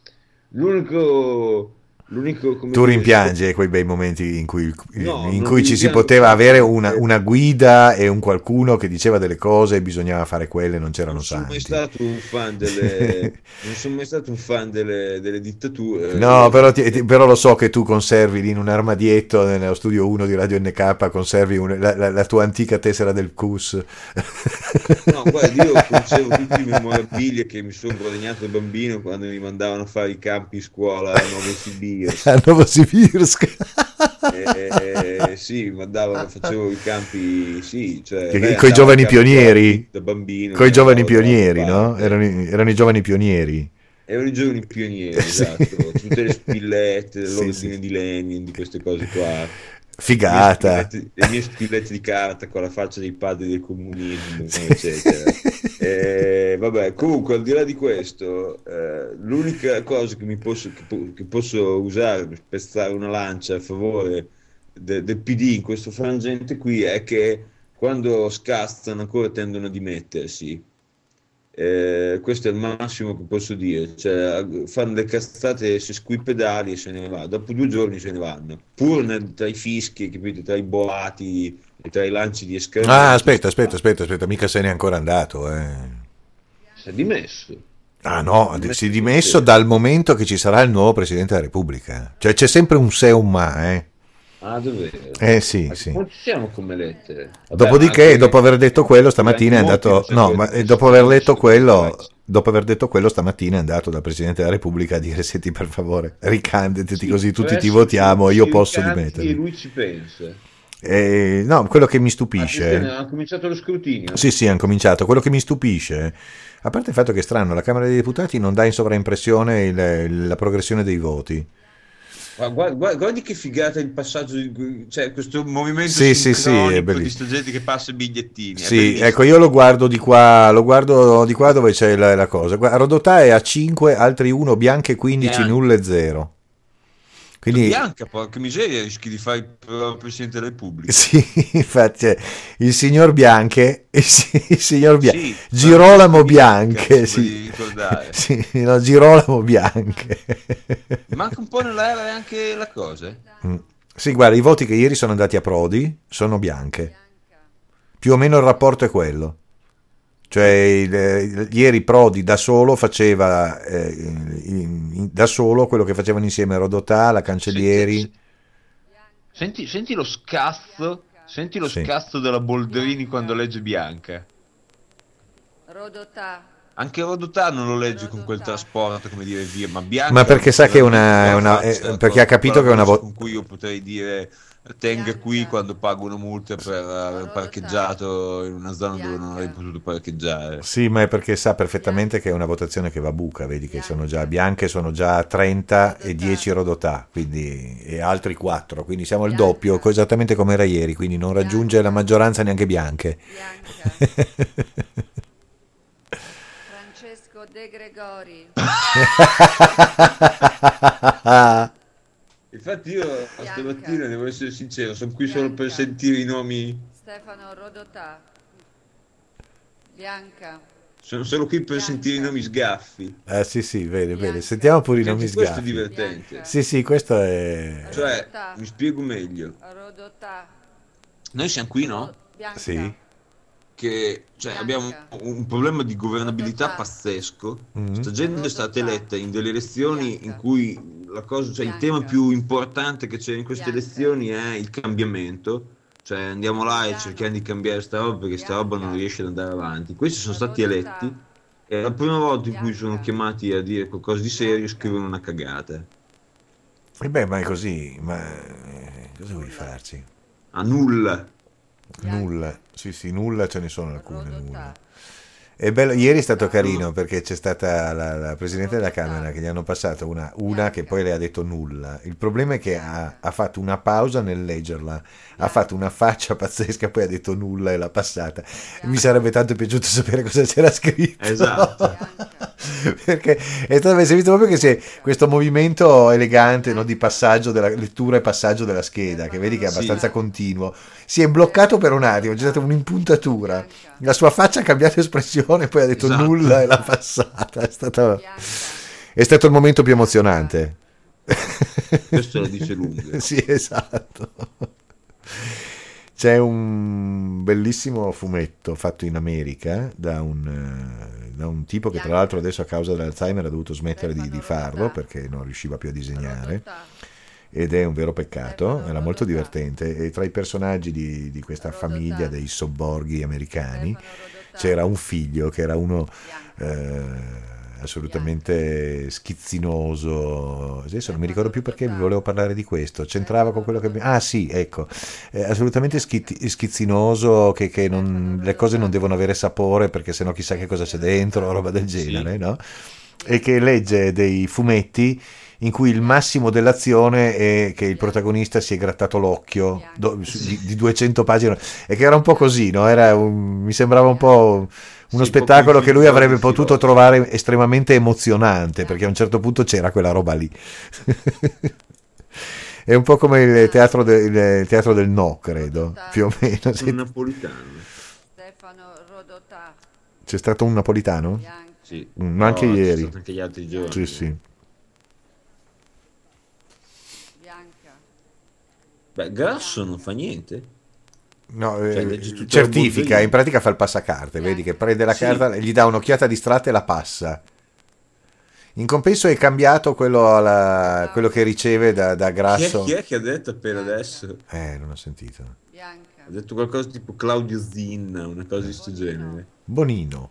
L'unico, l'unico come Tu dire, rimpiangi quei bei momenti in cui, No, in non cui ci si rimpiango, poteva perché- avere una, una guida e un qualcuno che diceva delle cose e bisognava fare quelle, non c'erano non sono mai santi. stato un fan delle non sono mai stato un fan delle, delle dittature. No, però, ti- ti- però lo so che tu conservi lì in un armadietto nello studio uno di Radio N K, conservi un- la, la- la tua antica tessera del C U S. No, guarda, io conservo tutti i memorabilia che mi sono guadagnato da bambino quando mi mandavano a fare i campi in scuola a Novosibirsk. A Novosibirsk. Eh, sì, mi mandavano, facevo i campi, sì, cioè, Che- lei coi andava giovani al campo pionieri, da bambino, coi mi giovani andavo da pionieri, qualche no? parte. Erano, i- erano i giovani pionieri. Erano i giovani pionieri, Sì. esatto, tutte le spillette, Sì, l'ordine sì. di Lenin, di queste cose qua. Figata. Le mie spillette, le mie spillette di carta con la faccia dei padri del comunismo, eccetera. Eh, vabbè, comunque, al di là di questo, eh, l'unica cosa che mi posso, che, po- che posso usare per spezzare una lancia a favore de- del P D in questo frangente qui è che quando scazzano ancora tendono a dimettersi. Eh, questo è il massimo che posso dire, cioè fanno le cazzate se squipedali e se ne va, dopo due giorni se ne vanno, pur nel- tra i fischi, capito? Tra i boati e tra i lanci di escrementi. Ah, aspetta, aspetta, aspetta, aspetta, mica se n'è ancora andato. Eh. Si è dimesso. Ah no, Dimesso si è dimesso sì. dal momento che ci sarà il nuovo Presidente della Repubblica. Cioè c'è sempre un se o un ma, eh. Ah, davvero? Eh sì, Ma sì. non ci siamo come lettere. Vabbè, Dopodiché, anche- dopo aver detto quello, stamattina è molti andato. non No, sapevano ma che dopo ci aver fosse detto il quello, Brexit. dopo aver detto quello, stamattina è andato dal Presidente della Repubblica a dire: senti, per favore, ricandidati, Sì, così tutti ti adesso votiamo, si io posso ricandidi dimettermi. E lui ci pensa. Eh, no, quello che mi Attenzione, stupisce. ha cominciato lo scrutinio. Sì, sì, hanno cominciato. Quello che mi stupisce, a parte il fatto che è strano, la Camera dei Deputati non dà in sovraimpressione il- la progressione dei voti. Ma guarda, guarda- guardi che figata il passaggio, di, cioè questo movimento Sì, sì, sì, è sincronico di bellissimo. sta gente che passa i bigliettini. È Sì, bellissimo. ecco, io lo guardo di qua, lo guardo di qua dove c'è la, la cosa. Guarda, Rodotà è a cinque, altri uno, bianche quindici, Bianca. nulle zero. Quindi, Bianca, porca miseria, rischi di fare il pro- Presidente della Repubblica. sì, infatti, eh, il signor Bianche, il, si- il signor Bianche, Sì, Girolamo Bianca, Bianche, devi sì, ricordare. sì, no, Girolamo Bianche. Manca un po' nell'aria anche la cosa. eh. Mm. Sì, guarda, i voti che ieri sono andati a Prodi sono bianche. Più o meno il rapporto è quello. Cioè, il- ieri Prodi da solo faceva eh, in- in- da solo quello che facevano insieme Rodotà, la Cancellieri. Senti, senti lo scazzo, senti lo Sì. scazzo della Boldrini quando legge Bianca. Rodotà. Anche Rodotà non lo legge con quel trasporto, come dire via, ma Bianca. Ma perché sa che è una- con la una- faccia, eh, perché ha capito con la che è una voce vo- con cui io potrei dire tenga qui quando pago una multa per aver parcheggiato in una zona dove non avrei potuto parcheggiare. Sì, ma è perché sa perfettamente che è una votazione che va buca, vedi che sono già bianche, sono già trenta e dieci Rodotà, quindi, e altri quattro, quindi siamo al doppio, co- esattamente come era ieri, quindi non raggiunge la maggioranza neanche bianche. Francesco De Gregori. Infatti io stamattina, devo essere sincero, sono qui solo per sentire i nomi, Stefano Rodotà. Bianca. sono solo qui per sentire i nomi sgaffi. Eh sì, sì, bene, bene, sentiamo pure i Perché nomi anche questo è sgaffi. divertente. Sì, sì, questo è... Cioè, mi spiego meglio. Rodotà. Noi siamo qui, no? Bianca. Sì. Che cioè, abbiamo un problema di governabilità pazzesco. Mhm. Sta gente è stata eletta in delle elezioni in cui la cosa, cioè il tema più importante che c'è in queste elezioni è il cambiamento. Cioè andiamo là e cerchiamo di cambiare sta roba perché sta roba non riesce ad andare avanti. Questi sono stati eletti e la prima volta in cui sono chiamati a dire qualcosa di serio scrivono una cagata. E beh, ma è così, ma eh, cosa vuoi farci? A nulla. Nulla, sì sì, nulla, ce ne sono alcune, nulla. È bello, ieri è stato carino perché c'è stata la, la Presidente della Camera che gli hanno passato una, una che poi le ha detto nulla. Il problema è che ha, ha fatto una pausa nel leggerla, ha fatto una faccia pazzesca, poi ha detto nulla e l'ha passata. E mi sarebbe tanto piaciuto sapere cosa c'era scritto. Esatto. Perché è stato, si è visto proprio che c'è questo movimento elegante, no, di passaggio della lettura e passaggio della scheda, che vedi che è abbastanza Sì. continuo. Si è bloccato per un attimo, c'è stata un'impuntatura, la sua faccia ha cambiato espressione, poi ha detto Esatto. nulla e l'ha passata. È stato, è stato il momento più emozionante. Questo lo dice lunga. Sì, esatto. C'è un bellissimo fumetto fatto in America da un, eh, da un tipo che tra l'altro adesso a causa dell'Alzheimer ha dovuto smettere di, di farlo perché non riusciva più a disegnare, ed è un vero peccato, era molto divertente, e tra i personaggi di, di questa famiglia dei sobborghi americani c'era un figlio che era uno eh, assolutamente schizzinoso. Adesso non mi ricordo più perché vi volevo parlare di questo, c'entrava con quello che ah sì, ecco, eh, assolutamente schitti- schizzinoso, che, che non, le cose non devono avere sapore perché sennò chissà che cosa c'è dentro, roba del genere, no? E che legge dei fumetti in cui il massimo dell'azione è che il protagonista si è grattato l'occhio do- su- di, di duecento pagine, e che era un po' così, no? Era un- mi sembrava un po' uno Sì, spettacolo proprio che lui il avrebbe filosofo. potuto trovare estremamente emozionante, perché a un certo punto c'era quella roba lì. È un po' come il teatro, de- il teatro del no, credo, più o meno. Sono Sì. napolitano. Stefano Rodotà. C'è stato un napolitano? Sì. Mm, ma anche No, ci ieri. sono anche gli altri giorni. Sì, sì. Bianca. Beh, Grasso non fa niente. No, Cioè, eh, leggi tutto il certifica, Boldrini. in pratica fa il passacarte, vedi che prende la Sì. carta, gli dà un'occhiata distratta e la passa. In compenso è cambiato quello, alla, quello che riceve da, da Chi è, Grasso. chi è che ha detto appena adesso? Eh, non ho sentito. Ha detto qualcosa tipo Claudio Zinna, una cosa di questo genere. Bonino.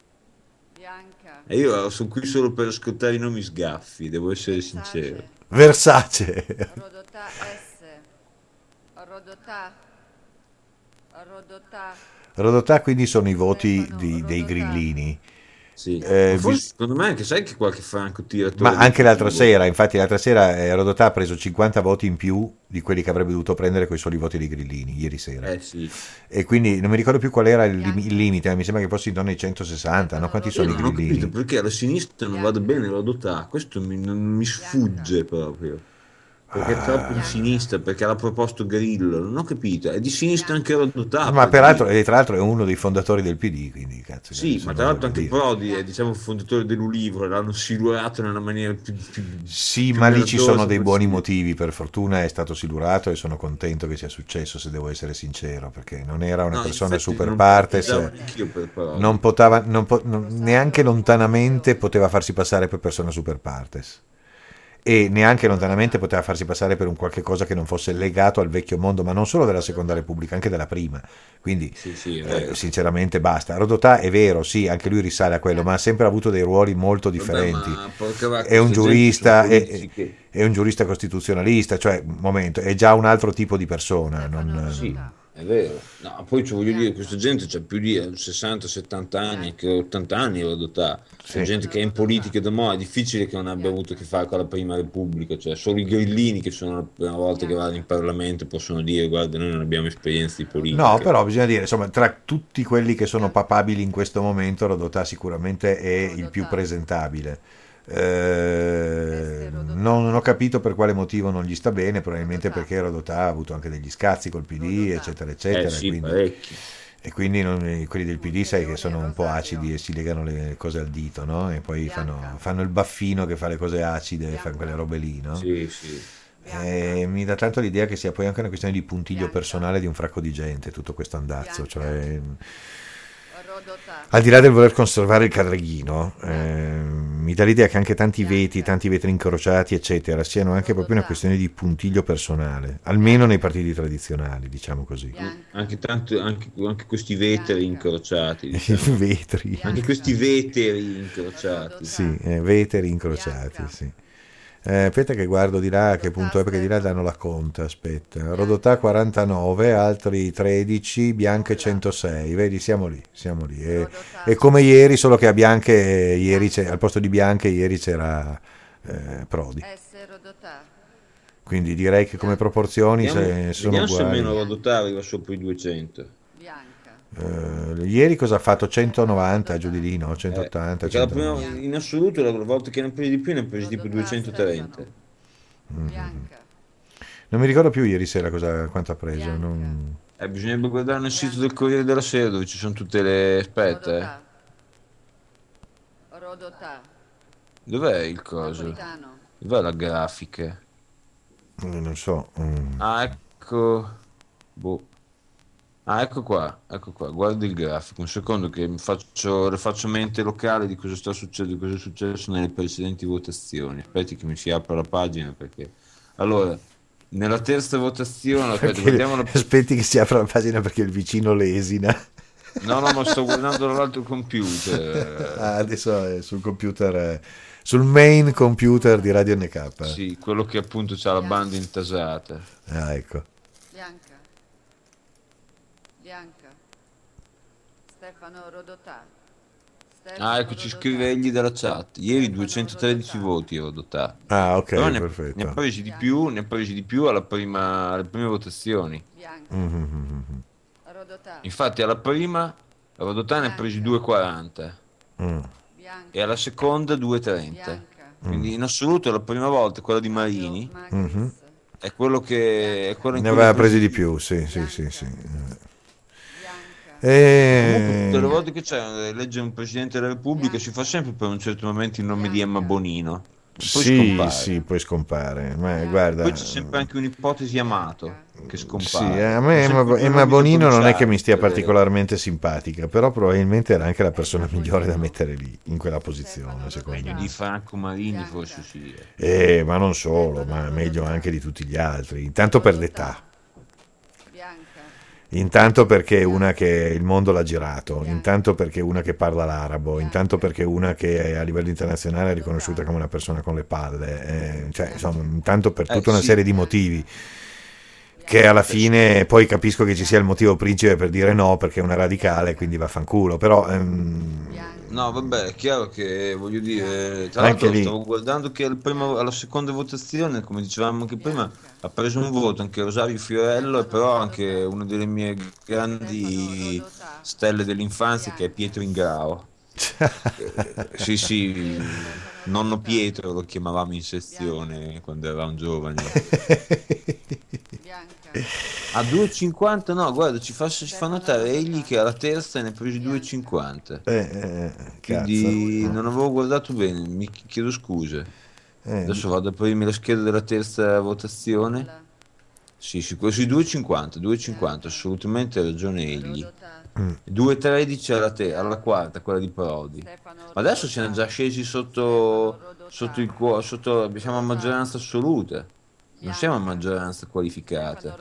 E io sono qui solo per ascoltare i nomi sgaffi, devo essere sincero. Versace. Rodotà S. Rodotà. Rodotà. Rodotà quindi sono i voti di- dei grillini. Sì. Eh, Ma forse, bis- secondo me anche sai che qualche franco tiratore ma del anche l'altra futuro. sera, infatti l'altra sera eh, Rodotà ha preso cinquanta voti in più di quelli che avrebbe dovuto prendere con i soli voti dei grillini ieri sera. Eh sì. E quindi non mi ricordo più qual era il, lim- il limite, ma mi sembra che fosse intorno ai centosessanta, no? Quanti sono Io i non ho capito grillini? perché alla sinistra non vada bene la Rodotà, questo mi, non mi sfugge proprio. Perché è troppo di sinistra, perché l'ha proposto Grillo, non ho capito, è di sinistra anche Rodotà. Ma per peraltro, dire. e tra l'altro è uno dei fondatori del P D, quindi cazzo. Sì, se ma no tra l'altro vuol anche dire. Prodi è diciamo fondatore dell'Ulivo, l'hanno silurato nella maniera più, più Sì, più ma lì ci sono merdosa dei buoni possibile. motivi, per fortuna è stato silurato e sono contento che sia successo, se devo essere sincero, perché non era una No, persona infatti super non partes, pensavo neanch'io per Prodi. non poteva, non po- non- neanche lontanamente poteva farsi passare per persona super partes. E neanche lontanamente poteva farsi passare per un qualche cosa che non fosse legato al vecchio mondo, ma non solo della seconda repubblica, anche della prima. Quindi, Sì, sì, è eh, vero. sinceramente, basta. Rodotà è vero, sì, anche lui risale a quello, ma ha sempre avuto dei ruoli molto Vabbè, differenti. ma porca vacca, È un questa gente giurista, sono è, politici che- è un giurista costituzionalista, cioè, un momento, è già un altro tipo di persona. Non, Sì, è vero. No, poi ci voglio dire, questa gente c'ha più di sessanta settanta anni, anche ottanta anni Rodotà. C'è Sì. gente che è in politica da mo', è difficile che non abbia avuto a che fare con la prima repubblica, cioè solo i grillini che sono la prima volta che vanno in Parlamento possono dire guarda noi non abbiamo esperienza di politica. No, però bisogna dire, insomma, tra tutti quelli che sono papabili in questo momento, Rodotà sicuramente è il più presentabile. Eh, non, non ho capito per quale motivo non gli sta bene, probabilmente perché Rodotà ha avuto anche degli scazzi col P D, eccetera, eccetera. Eh sì, quindi, parecchi. e quindi non- quelli del P D sai che sono un po' acidi e si legano le cose al dito, no? E poi fanno, fanno il baffino che fa le cose acide, fa quelle robe lì, no? Sì, sì. E mi dà tanto l'idea che sia poi anche una questione di puntiglio personale di un fracco di gente, tutto questo andazzo, cioè, al di là del voler conservare il Carreghino, eh, mi dà l'idea che anche tanti veti, tanti vetri incrociati, eccetera, siano anche proprio una questione di puntiglio personale, almeno nei partiti tradizionali, diciamo così. Anche, tanto, anche, anche questi veteri incrociati, diciamo. I vetri. Anche questi veteri incrociati. Sì, eh, veteri incrociati, sì. Eh, aspetta che guardo di là a che punto è, perché di là danno la conta, aspetta. Rodotà quarantanove, altri tredici, Bianche centosei, vedi, siamo lì, siamo lì. E, e come ieri, solo che a Bianche, eh, ieri c'è- al posto di Bianche ieri c'era eh, Prodi. S. Rodotà. Quindi direi che come proporzioni Vediamo, se, sono vediamo se uguali. almeno Rodotà arriva sopra i duecento. Eh, ieri cosa ha fatto? centonovanta giù di lì, no? centottanta, Perché la prima, centonovanta. in assoluto la volta che ne ha presi di più ne ha presi tipo duecentotrenta. Mm. Non mi ricordo più ieri sera cosa, quanto ha preso. non- Eh, bisognerebbe guardare nel sito del Corriere della Sera dove ci sono tutte le... aspetta, eh. Rodotà. Dov'è il coso? Napolitano. Dov'è la grafica? Eh, Non so. mm. Ah, ecco. Boh. Ah, ecco qua, ecco qua, guardi il grafico. Un secondo che mi faccio, le faccio mente locale di cosa sta succedendo, cosa è successo nelle precedenti votazioni. Aspetti che mi si apra la pagina perché... Allora, nella terza votazione, aspetta, Perché- guardiamo la... aspetti che si apra la pagina perché il vicino lesina. No, no, ma sto guardando dall'altro computer. Ah, adesso è sul computer, eh, sul main computer di Radio N K. Sì, quello che appunto c'ha la banda intasata. Ah, ecco. Bianca. Bianca. Stefano Rodotà. Stefano Ah, ecco, ci Rodotà. scrive egli dalla chat. Ieri duecentotredici voti Rodotà. Ah, ok, Però ne, perfetto. ne ha presi di più, ne ha presi di più alla prima, alle prime votazioni. Mm-hmm. Rodotà. Infatti alla prima Rodotà ne ha presi due virgola quaranta Mm. e alla seconda due virgola trenta. Quindi in assoluto la prima volta quella di Marini Mhm. è quello che è quello in Ne cui aveva ha preso presi di più, sì, sì, sì, sì. E... Tutte le volte che c'è elegge un presidente della Repubblica si fa sempre per un certo momento il nome di Emma Bonino. poi sì, scompare. sì, poi scompare. Ma guarda, Poi c'è sempre anche un'ipotesi Amato che scompare. sì, a me Sempre Emma, due Emma nomi da Bonino non è pronunciare, che mi stia per- particolarmente simpatica, però probabilmente era anche la persona migliore da mettere lì, in quella posizione, secondo Meglio me. di Franco Marini forse sì. Eh, ma non solo, ma meglio anche di tutti gli altri. Intanto per l'età. Intanto perché è una che il mondo l'ha girato, intanto perché è una che parla l'arabo, intanto perché è una che a livello internazionale è riconosciuta come una persona con le palle, eh, cioè insomma, intanto per tutta Eh, una sì. serie di motivi che alla fine poi capisco che ci sia il motivo principe per dire no, perché è una radicale, quindi vaffanculo, però ehm, No, vabbè, è chiaro che voglio dire, tra Anche l'altro lì. stavo guardando che al primo- alla seconda votazione, come dicevamo anche prima, ha preso un voto anche Rosario Fiorello e però anche una delle mie grandi stelle dell'infanzia che è Pietro Ingrao. Eh, sì, sì, nonno Pietro lo chiamavamo in sezione quando eravamo giovani. A due e cinquanta no, guarda, ci fa, ci fa notare egli che alla terza ne ha presi due e cinquanta. eh, eh, Quindi cazzo. non avevo guardato bene, mi ch- chiedo scuse. Eh, Adesso vado a aprirmi la scheda della terza votazione. Sì, sì, sui due e cinquanta, due e cinquanta, assolutamente ha ragione egli. Mm. due e tredici alla, te- alla quarta, quella di Prodi. Ma adesso siamo già scesi sotto, sotto il cuore, sotto, siamo a maggioranza assoluta. Non siamo a maggioranza qualificata.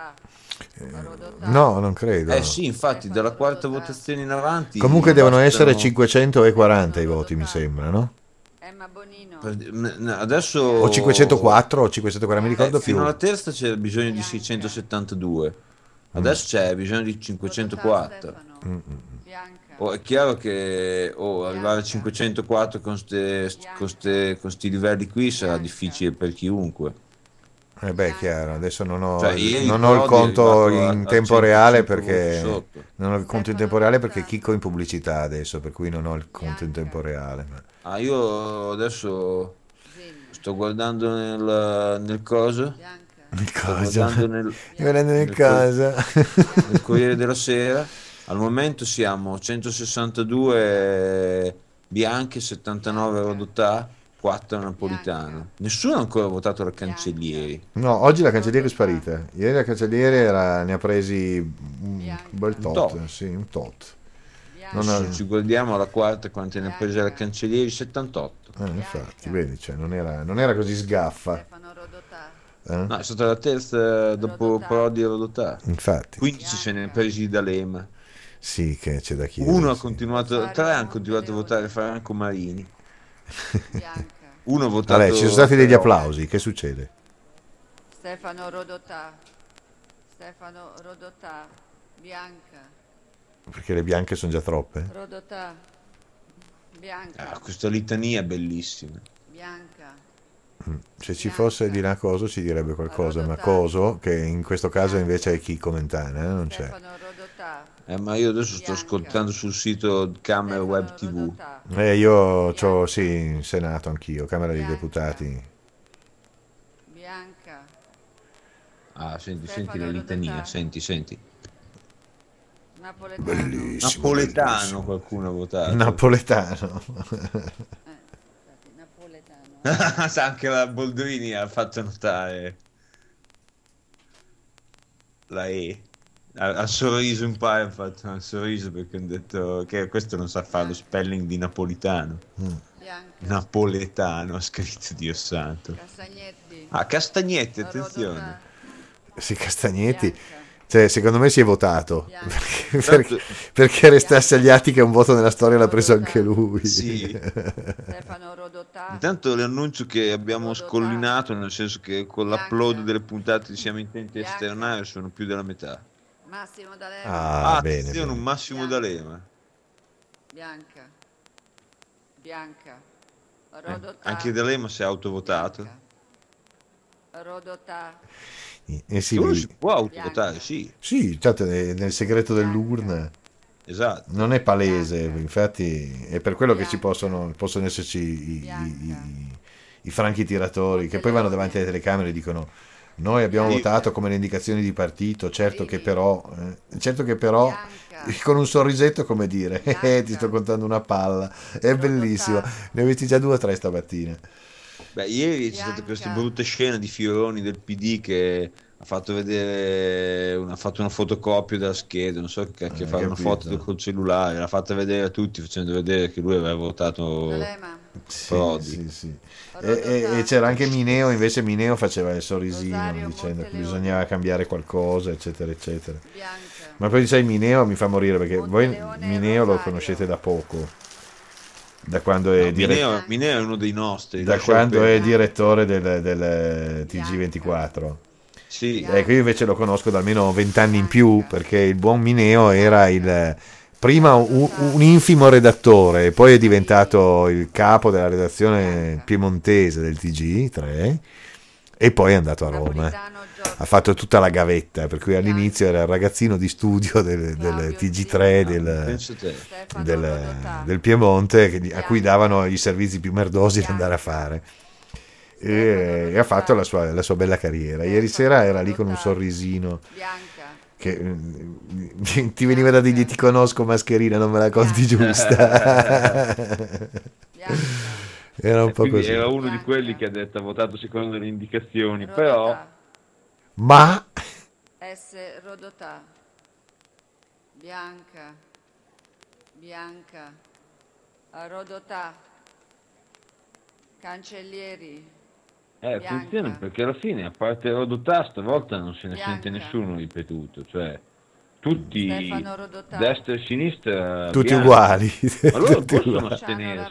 no, non credo. Eh sì, infatti, dalla quarta votazione in avanti. Comunque devono bastano- essere cinquecentoquaranta i voti, mi sembra, no? per- n- Adesso. O cinquecentoquattro o cinquecentoquaranta, mi ricordo Eh, più. fino alla terza c'era bisogno di seicentosettantadue. Adesso c'è bisogno di cinquecentoquattro. Mm, mm. Oh, è chiaro che oh, arrivare a cinquecentoquattro con questi livelli qui sarà difficile per chiunque. Eh beh, chiaro, adesso non ho, Cioè, ieri non ho il Prodi è conto arrivato a- in a tempo reale centocinque perché voti sotto. non ho il conto in tempo reale perché chicco in pubblicità adesso, per cui non ho il conto in tempo reale. ma- Ah, io adesso sto guardando nel, nel coso. Il Sto coso? guardando nel, Io guardando nel nel coso. Cor- nel Corriere della Sera. Al momento siamo centosessantadue bianche, settantanove Rodotà, quattro Napolitano. Nessuno ha ancora votato la Cancellieri. No, oggi la cancelliera è sparita. Ieri la cancelliera era- ne ha presi un bel Un tot, tot. sì, un tot. Non Adesso ha- ci guardiamo alla quarta quante ne ha prese la Cancellieri, settantotto. eh, infatti, vedi, cioè, non, era, non era così sgaffa. Eh? No, è stata la terza dopo Prodi e Rodotà. Infatti, quindici se ne ha presi D'Alema. sì, che c'è da chiedere. Uno ha sì. continuato, tre hanno continuato a votare Franco Marini. Uno ha votato. Vabbè, ci sono stati degli però- applausi, che succede? Stefano Rodotà. Stefano Rodotà. Bianca. Perché le bianche sono già troppe? Rodotà. Bianca. Ah, questa litania è bellissima. Bianca. Mm. Se ci fosse di là Coso ci direbbe qualcosa, ma Coso, che in questo caso invece è Chicco Mentana, eh, non c'è. Stefano Rodotà. Eh, ma io adesso sto ascoltando sul sito Camera Web T V. Eh, io c'ho, sì, in Senato anch'io, Camera dei Deputati. Bianca. Ah, senti, senti la litania, senti, senti. Napoletano. Bellissimo. Napoletano bellissimo. qualcuno ha votato. Napoletano. Napoletano. Sa, anche la Boldrini ha fatto notare la E. Ha, ha sorriso un paio, ha fatto un sorriso perché hanno detto che questo non sa fare lo spelling di napolitano. Mm. Bianca. Napoletano ha scritto, Dio santo. Castagnetti. Ah, Castagnetti, attenzione. Sì, Castagnetti. Cioè, secondo me si è votato perché, Tanto- perché, perché restasse agli atti che un voto nella storia l'ha preso anche lui. Sì. Stefano Rodotà. Intanto le annuncio che abbiamo scollinato, nel senso che con l'upload delle puntate di Siamo Intenti a Esternare sono più della metà. Massimo D'Alema. Ah, Ah, bene, attenzione, bene. un Massimo D'Alema. Bianca. Bianca. Eh, Rodotà. anche D'Alema si è autovotato. Rodotà. Eh sì, Uno lui- si può autovotare, sì. sì, certo, è nel segreto dell'urna. Esatto. Non è palese, infatti è per quello che ci possono, possono esserci i, i- i- i franchi tiratori che poi vanno davanti alle telecamere e dicono noi abbiamo Sì. votato come le indicazioni di partito, certo che però, eh, certo che però con un sorrisetto come dire, eh, ti sto contando una palla, è bellissimo, ne ho visti già due o tre stamattina. Beh, ieri c'è stata questa brutta scena di Fioroni del P D che ha fatto vedere una, ha fatto una fotocopia della scheda, non so che cacchio, Eh, fare una capito. foto col cellulare, l'ha fatta vedere a tutti facendo vedere che lui aveva votato Prodi. Sì, sì, sì. E, e- e c'era anche Mineo, invece Mineo faceva il sorrisino dicendo che bisognava cambiare qualcosa, eccetera, eccetera. Ma poi sai, Mineo mi fa morire perché voi Mineo lo conoscete da poco, da quando è No, dire- Mineo, Mineo è uno dei nostri. da lascia quando perdere. è direttore del, del T G ventiquattro. Sì. Ecco, io invece lo conosco da almeno vent'anni in più, perché il buon Mineo era il prima un, un infimo redattore, e poi è diventato il capo della redazione piemontese del T G tre e poi è andato a Roma. Ha fatto tutta la gavetta, per cui all'inizio era il ragazzino di studio del, del T G tre del, Penso te. del, del Piemonte, che- a cui davano i servizi più merdosi da andare a fare. E, e ha fatto la sua, la sua bella carriera. Ieri sera era lì con un sorrisino che mm, ti veniva da dirgli: ti conosco mascherina, non me la conti giusta. Era un E po' quindi così. era uno di quelli che ha detto ha votato secondo le indicazioni, però Ma S. Rodotà. Bianca. Bianca. Rodotà. Cancellieri. eh, attenzione, perché alla fine a parte Rodotà stavolta non se ne Bianca. sente nessuno ripetuto, cioè tutti Stefano Rodotà. destra e sinistra tutti bianchi. uguali. Ma loro Tutti possono uguali. astenersi.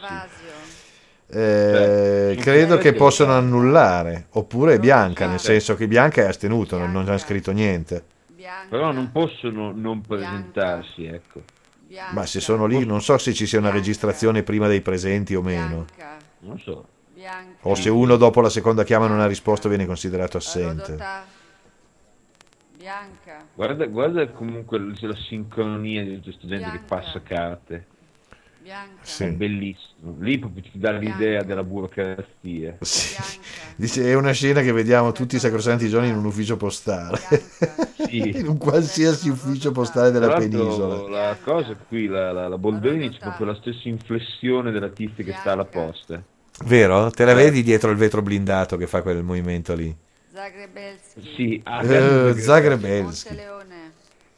Eh, Cioè, credo non che è che- possono annullare, oppure è Bianca, nel Certo. senso che Bianca è astenuto, non, non ha scritto niente. Però non possono non presentarsi, ecco. Ma se sono lì, non so se ci sia una registrazione prima dei presenti o meno, Non so. o se uno dopo la seconda chiama non ha risposto viene considerato assente. Rodotà. Bianca. Guarda, guarda comunque la sincronia di tutta questa gente che passa carte. Bianca. Sì. È bellissimo. Lì proprio ti dà l'idea della burocrazia. Sì. Dice, è una scena che vediamo tutti i sacrosanti giorni in un ufficio postale, in un qualsiasi ufficio postale della Tra l'altro, penisola. la cosa qui, la, la, la Boldrini, c'è proprio la stessa inflessione della tizia che sta alla posta. Vero? Te la vedi dietro il vetro blindato che fa quel movimento lì? Zagrebelski. Sì, ah, Eh, Zagrebelski. Monteleone.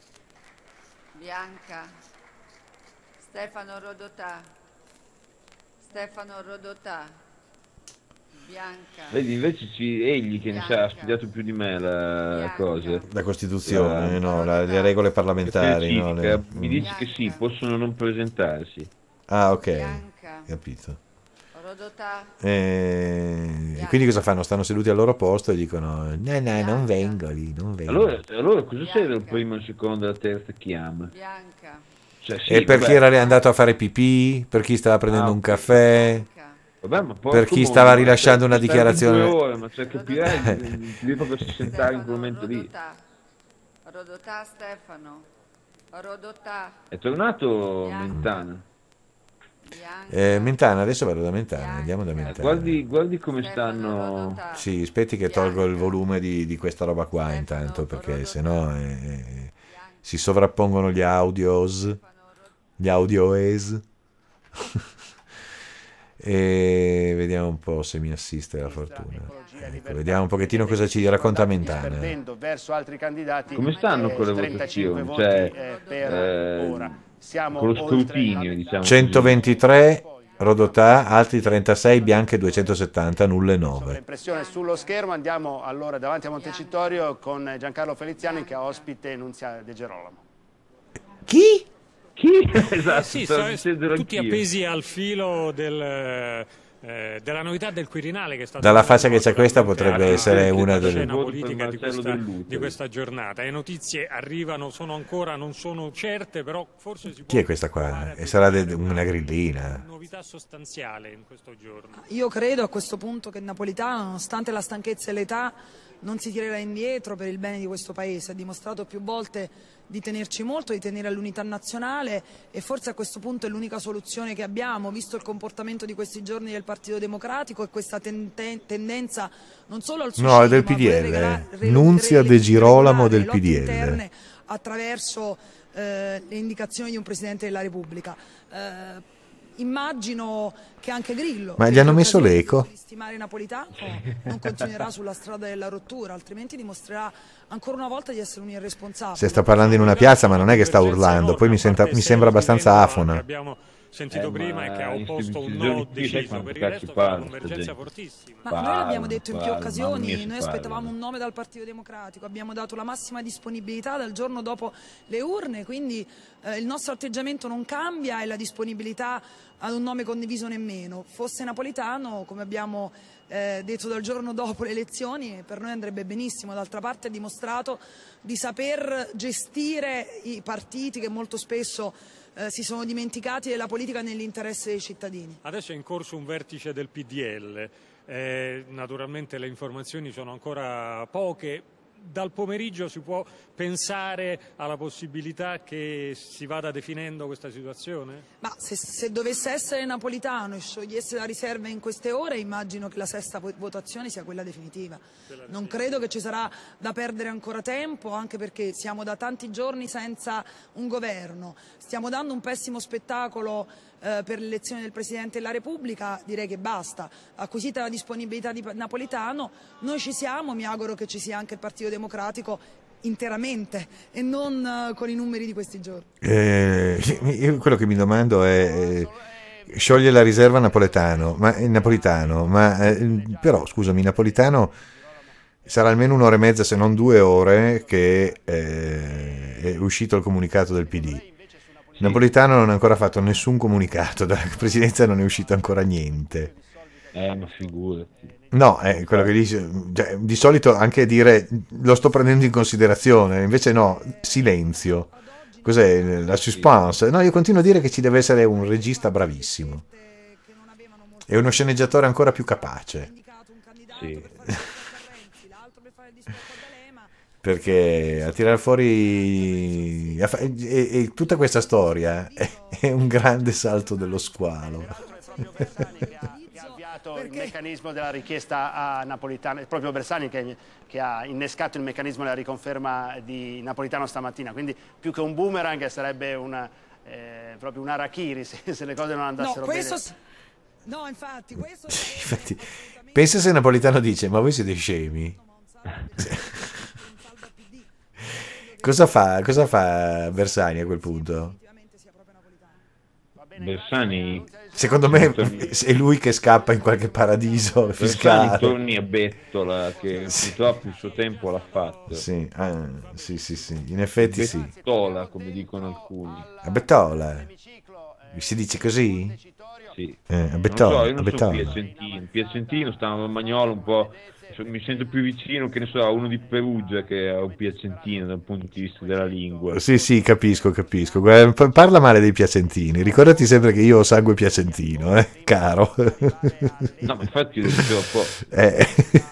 Bianca. Stefano Rodotà. Stefano Rodotà. Bianca. Vedi, invece ci, egli che ne sa, ha studiato più di me la cosa. La Costituzione, La- no, la- le regole parlamentari. no, le- Specifica. Mi dici che sì, possono non presentarsi. Ah, ok, capito. Rodotà. Eh, E quindi cosa fanno? Stanno seduti al loro posto e dicono: no, no, non vengo lì, non vengo. Allora, allora cosa serve il primo, il secondo e la terza chiama? Bianca. Cioè, sì, E per chi vabbè. era andato a fare pipì, per chi stava prendendo Ah, un caffè, Vabbè, ma poi per chi come- stava ma rilasciando stai- una stai in dichiarazione. due ore, ma cioè, capirai, ti devi proprio sentare in quel momento lì. Rodotà. Rodotà Stefano. Rodotà. È tornato Mentana. Eh, Mentana, adesso vado da Mentana, andiamo da Mentana. Guardi, guardi come stanno. Sì, aspetti che tolgo il volume di, di questa roba qua intanto, perché sennò eh, si sovrappongono gli audios, gli audioes. E vediamo un po' se mi assiste la fortuna. Ecco, vediamo un pochettino cosa ci racconta Mentana. Perdendo verso altri candidati. Come stanno con le trentacinque votazioni? voti, Cioè, eh, per eh, ora. Siamo con lo oltre scrutinio, diciamo. centoventitré Rodotà, altri trentasei, bianche duecentosettanta, nulle nove. Impressione sullo schermo, andiamo allora davanti a Montecitorio con Giancarlo Feliziani che ha ospite Nunzia De Gerolamo. Chi? Chi? Esatto, Eh sì, stavo sta- dicendo tutti anch'io. appesi al filo del, eh, della novità del Quirinale che è stata Dalla faccia che c'è questa potrebbe essere una la delle... scena politica di Marcello questa, Dell'Utero. di questa giornata. Le notizie arrivano, sono ancora, non sono certe, però forse si può Chi è questa qua? E sarà de- una grillina. novità sostanziale in questo giorno. Io credo a questo punto che Napolitano, nonostante la stanchezza e l'età, non si tirerà indietro per il bene di questo Paese. Ha dimostrato più volte di tenerci molto, di tenere all'unità nazionale e forse a questo punto è l'unica soluzione che abbiamo, visto il comportamento di questi giorni del Partito Democratico e questa ten- ten- tendenza non solo al suicidio, No, è del ma a voler P D L. regala- re- Nunzia De Girolamo del le lotte P D L. interne attraverso eh, le indicazioni di un Presidente della Repubblica. Eh, immagino che anche Grillo, Ma che gli hanno in messo occasione l'eco? di stimare Napolitano, non continuerà sulla strada della rottura, altrimenti dimostrerà ancora una volta di essere un irresponsabile. Se sta parlando in una piazza, ma non è che sta urlando, poi mi, senta- mi sembra abbastanza afona. Abbiamo sentito Eh, prima ma e che ha in opposto un questi no giorni qui sai deciso, quanto per il cazzo resto c'è parla, un'emergenza sta fortissima. Ma noi l'abbiamo detto in più parla, occasioni, mamma mia, noi si aspettavamo parla. un nome dal Partito Democratico, abbiamo dato la massima disponibilità dal giorno dopo le urne, quindi eh, il nostro atteggiamento non cambia e la disponibilità ad un nome condiviso nemmeno. Fosse Napolitano, come abbiamo eh, detto dal giorno dopo le elezioni, per noi andrebbe benissimo. D'altra parte ha dimostrato di saper gestire i partiti che molto spesso eh, si sono dimenticati della politica nell'interesse dei cittadini. Adesso è in corso un vertice del P D L, eh, naturalmente le informazioni sono ancora poche. Dal pomeriggio si può pensare alla possibilità che si vada definendo questa situazione? Ma se, se dovesse essere Napolitano e sciogliesse la riserva in queste ore, immagino che la sesta vo- votazione sia quella definitiva. Non credo che ci sarà da perdere ancora tempo, anche perché siamo da tanti giorni senza un governo. Stiamo dando un pessimo spettacolo eh, per l'elezione del Presidente della Repubblica, direi che basta. Acquisita la disponibilità di Napolitano, noi ci siamo, mi auguro che ci sia anche il Partito Democratico interamente e non uh, con i numeri di questi giorni. Eh, io quello che mi domando è eh, scioglie la riserva Napoletano, ma, eh, Napolitano, ma eh, però scusami, Napolitano sarà almeno un'ora e mezza se non due ore che eh, è uscito il comunicato del P D. Napolitano non ha ancora fatto nessun comunicato, dalla presidenza non è uscito ancora niente. Eh, ma figurati. No, è quello che dice, cioè, di solito anche dire lo sto prendendo in considerazione, invece no, silenzio. Cos'è la suspense? No, io continuo a dire che ci deve essere un regista bravissimo e uno sceneggiatore ancora più capace. Sì. Perché a tirare fuori a fa- e, e tutta questa storia è, è un grande salto dello squalo. Il meccanismo della richiesta a Napolitano, è proprio Bersani che, che ha innescato il meccanismo della riconferma di Napolitano stamattina, quindi più che un boomerang sarebbe una, eh, proprio un harakiri se, se le cose non andassero No, questo bene. s- no, infatti, questo Infatti, pensa se Napolitano dice: ma voi siete scemi? Cosa fa, cosa fa Bersani a quel punto? Bersani, Secondo me è lui che scappa in qualche paradiso Bersani fiscale. torni a Bettola, che purtroppo il suo tempo l'ha fatto. Sì, ah, sì, sì, sì, in effetti sì. Bettola, come dicono alcuni. A Bettola? Si dice così? Sì. Eh, a Non Bettola, so, io a non sono Bettola. piacentino. Piacentino sta a Magnolo un po'. Mi sento più vicino, che ne so, a uno di Perugia che a un piacentino dal punto di vista della lingua. Sì, sì, capisco, capisco. Guarda, pa- parla male dei piacentini. Ricordati sempre che io ho sangue piacentino, eh, caro. No, ma infatti io dicevo un po'. Eh.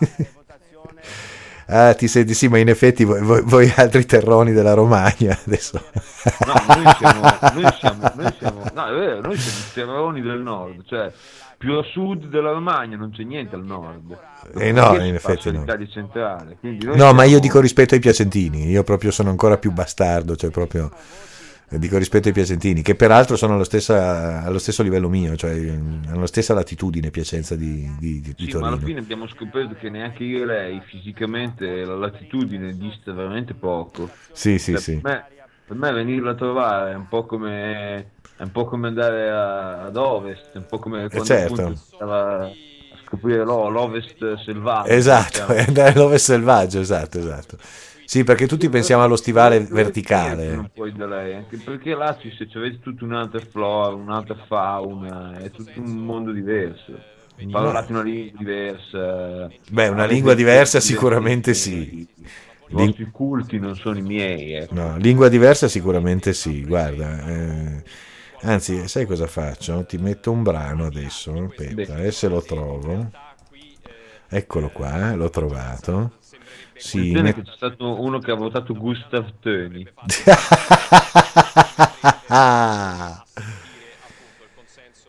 Ah, ti senti, sì, ma in effetti voi, voi, voi altri terroni della Romagna adesso. No, noi siamo, noi siamo, noi siamo, no, è vero, noi siamo i terroni del nord, cioè più a sud della Romagna non c'è niente al nord. Eh no, Perché in si effetti passa no. l'Italia centrale. Quindi noi No, ma siamo- io dico rispetto ai piacentini, io proprio sono ancora più bastardo, cioè proprio dico rispetto ai piacentini, che peraltro sono allo, stessa, allo stesso livello mio, cioè hanno la stessa latitudine Piacenza di, di, di Sì, ma Torino. alla fine abbiamo scoperto che neanche io e lei fisicamente la latitudine dista veramente poco. Sì, sì, Cioè, sì. Per me, per me venirla a trovare è un po' come è un po' come andare a- ad ovest, è un po' come quando certo. appunto stava a scoprire l'o- l'ovest selvaggio. Esatto, diciamo. è andare all'ovest selvaggio, esatto, esatto. Sì, perché tutti pensiamo allo stivale Non verticale. puoi da lei, anche perché là ci, se ci avete tutta un'altra flora, un'altra fauna, è tutto un mondo diverso. Parlate una lingua diversa. Beh, una avete lingua diversa diversi- sicuramente sì. I vostri culti non sono i miei, ecco. No, lingua diversa sicuramente sì, guarda. eh, Anzi, sai cosa faccio? Ti metto un brano adesso, aspetta, adesso lo trovo. Eccolo qua, l'ho trovato. Sì, Attenzione met- che c'è stato uno che ha votato Gustav Töni.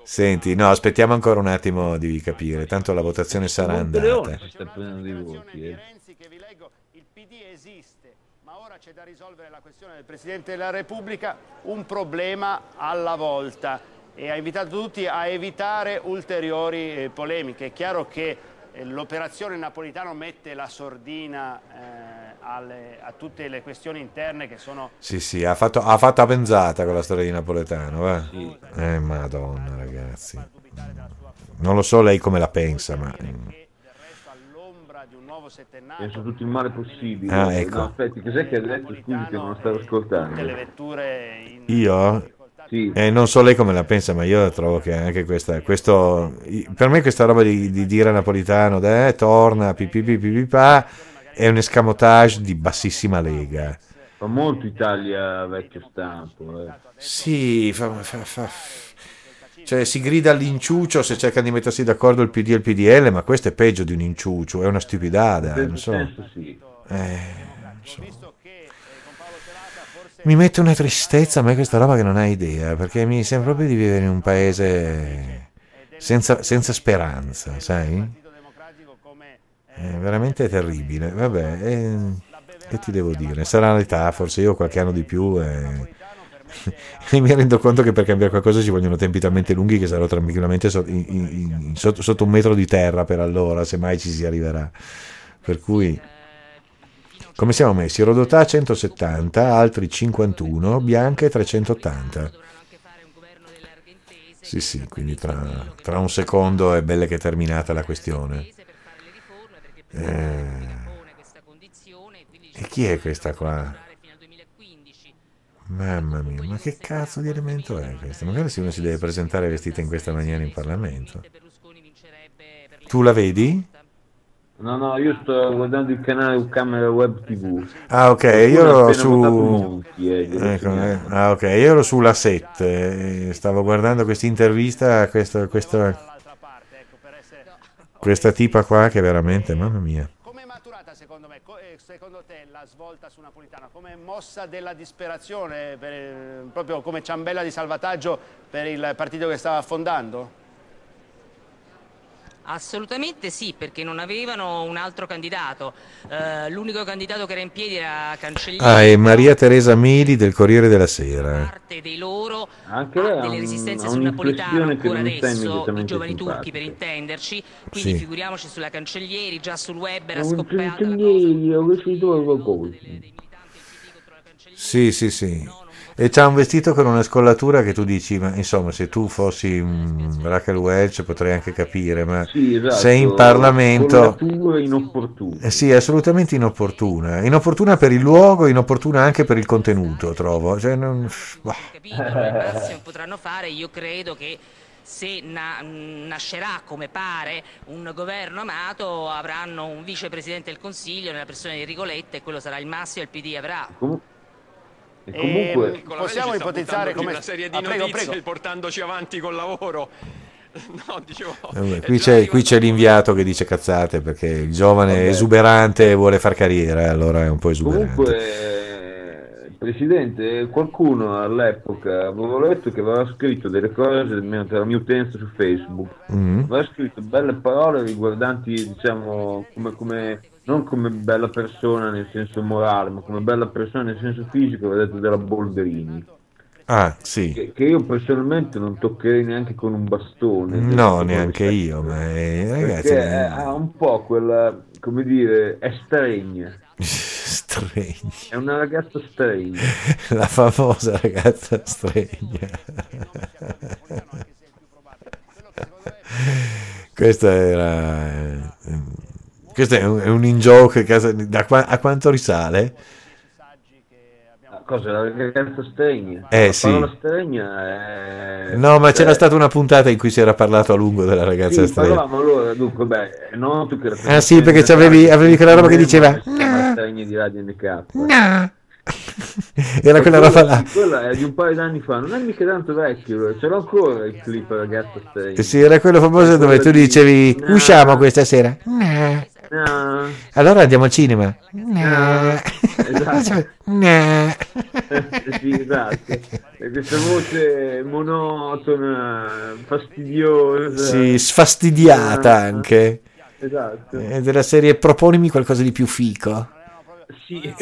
Senti, no, aspettiamo ancora un attimo di capire, tanto la votazione sarà andata. Si sta prendendo dei voti, eh. Il P D esiste, ma ora c'è da risolvere la questione del Presidente della Repubblica, un problema alla volta, e ha invitato tutti a evitare ulteriori eh, polemiche. È chiaro che eh, l'operazione Napolitano mette la sordina eh, alle, a tutte le questioni interne che sono... Sì, sì, ha fatto, ha fatto a benzata con la storia di Napoletano, eh? Sì. Eh, madonna, ragazzi. Non lo so lei come la pensa, ma... Penso tutto il male possibile. Ah, ecco. No, aspetti, cos'è che ha detto? Scusi che non lo stavo ascoltando. Io? Sì. Eh, non so lei come la pensa, ma io trovo che anche questa, questo, per me questa roba di, di dire a Napolitano, eh, torna, pipipi, pipipa, è un escamotage di bassissima lega. Fa molto Italia vecchio stampo. Eh. Sì, fa, fa, fa, cioè si grida all'inciucio se cercano di mettersi d'accordo il P D e il P D L, ma questo è peggio di un inciucio, è una stupidata. Non so. Sì. Eh, non so. Mi mette una tristezza a me questa roba che non hai idea, perché mi sembra proprio di vivere in un paese senza, senza speranza, sai? È veramente terribile. Vabbè, eh, che ti devo dire? Sarà l'età, forse io ho qualche anno di più e, e mi rendo conto che per cambiare qualcosa ci vogliono tempi talmente lunghi che sarò tranquillamente so, in, in, in, sotto, sotto un metro di terra per allora, se mai ci si arriverà. Per cui... Come siamo messi? Rodotà centosettanta, altri cinquantuno, Bianche trecentottanta. Sì, sì, quindi tra, tra un secondo è bella che è terminata la questione. Eh, e chi è questa qua? Mamma mia, ma che cazzo di elemento è questo? Magari se uno si deve presentare vestita in questa maniera in Parlamento. Tu la vedi? No, no, io sto guardando il canale Camera Web tivù. Ah, ok, io ero su... Monti, eh, ecco, eh. Ah, ok, io ero sulla sette, stavo guardando questa intervista a questa, questa, questa tipa qua che veramente, mamma mia. Come è maturata secondo me, secondo te la svolta su Napolitano? Come mossa della disperazione, per, proprio come ciambella di salvataggio per il partito che stava affondando? Assolutamente sì, perché non avevano un altro candidato. Uh, l'unico candidato che era in piedi era Cancellieri. Ah, e Maria Teresa Mili del Corriere della Sera. Parte dei loro anche ha delle resistenze sul Napolitano ancora adesso, i giovani turchi per intenderci, quindi sì. Figuriamoci sulla Cancellieri, già sul web era scoppiata. Sì, sì, sì. E c'ha un vestito con una scollatura che tu dici, ma insomma, se tu fossi um, Raquel Welch potrei anche capire, ma sì, esatto, sei in Parlamento... inopportuna. Eh sì, assolutamente inopportuna. Inopportuna per il luogo, inopportuna anche per il contenuto, trovo. Cioè, non... Capito, al massimo potranno fare, io credo che se na- nascerà come pare un governo amato, avranno un vicepresidente del Consiglio nella persona di Rigoletta e quello sarà il massimo che il P D avrà. Com- E comunque eh, possiamo ipotizzare come una serie di ah, prego, notizie prego. portandoci avanti col lavoro. No, dicevo, eh, qui, c'è, qui c'è l'inviato che dice cazzate perché il giovane Vabbè. esuberante vuole far carriera, eh, allora è un po' esuberante. Comunque, Presidente, qualcuno all'epoca avevo letto che aveva scritto delle cose almeno per la mia utenza su Facebook. Mm. Aveva scritto belle parole riguardanti, diciamo, come, come non come bella persona nel senso morale, ma come bella persona nel senso fisico, aveva detto della Boldrini. Ah, sì. Che, che io personalmente non toccherei neanche con un bastone. No, neanche io, ma è, ragazzi... Perché è, ha un po' quella, come dire, è stregna. Stregna. È una ragazza stregna. La famosa ragazza stregna. Questa era... Questo è un, è un in-joke, da qua, a quanto risale? Cosa, la ragazza stregna? Eh la sì. parola stregna è... No, ma c'era eh. stata una puntata in cui si era parlato a lungo della ragazza sì, stregna. Parlavamo allora, dunque, beh, no, tu che la Ah sì, perché c'avevi, avevi quella roba che diceva la stregna di Radio N K. No. Era quella roba là. Quella è di un paio d'anni fa, non è mica tanto vecchio, c'era ancora il clip ragazza stregna. Sì, era quello famoso dove tu dicevi usciamo questa sera. No. No. Allora andiamo al cinema. No. Esatto. No. Sì, esatto. E questa voce monotona, fastidiosa. Sì, sfastidiata anche. Esatto. Eh, della serie proponimi qualcosa di più fico. Sì.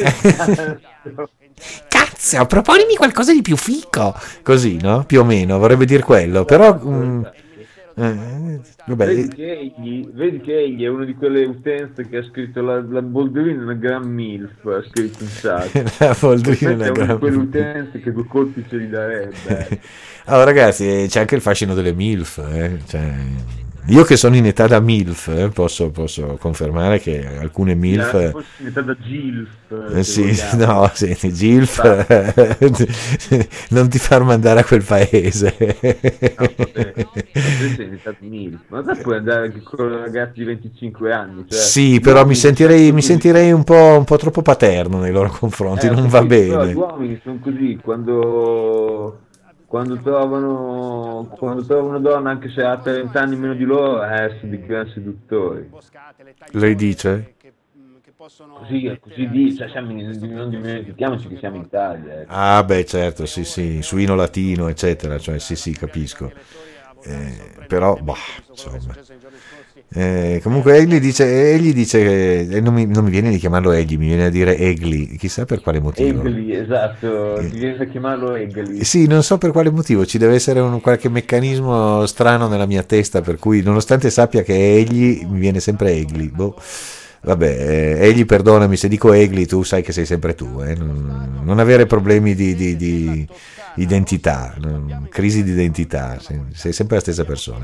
Cazzo, proponimi qualcosa di più fico. Così, no? Più o meno, vorrebbe dire quello. Però... Mm, eh, vabbè. Vedi che, egli, vedi che egli è una di quelle utenze che ha scritto la, la Boldrini è una gran milf, ha scritto in chat. La Boldrini è una è una gran di quelle milf. utenze che due colpi ce li darebbe. Allora ragazzi, c'è anche il fascino delle milf, eh? Cioè, io che sono in età da milf, eh, posso, posso confermare che alcune milf... Eh, forse in età da Gilf. Eh, sì, no, senti, Gilf, non ti far mandare a quel paese. No, vabbè, sei in età di milf. Ma te puoi andare anche con ragazzi di venticinque anni. Cioè, Sì, però mi sentirei, mi sentirei un po', un po' troppo paterno nei loro confronti, Eh, non ho va capito, però bene. gli uomini sono così, quando, quando trovano quando trovano una donna anche se ha trenta anni meno di loro, eh, sono dei gran seduttori. Lei dice? Così, così di, cioè, siamo in- non dimentichiamoci che siamo in Italia. ecco. Ah beh certo, sì sì, suino latino eccetera, cioè sì sì capisco. Eh, però, boh, insomma. Eh, comunque egli dice, egli dice che eh, non mi, non mi viene di chiamarlo egli, mi viene a dire Egli, chissà per quale motivo. Egli, esatto, ti viene a chiamarlo Egli. Eh, Sì, non so per quale motivo, ci deve essere un, qualche meccanismo strano nella mia testa per cui nonostante sappia che è egli, mi viene sempre Egli. Boh. Vabbè, eh, egli perdonami se dico Egli, tu sai che sei sempre tu, eh? non, non avere problemi di, di- di identità, non- crisi di identità, sei, sei sempre la stessa persona.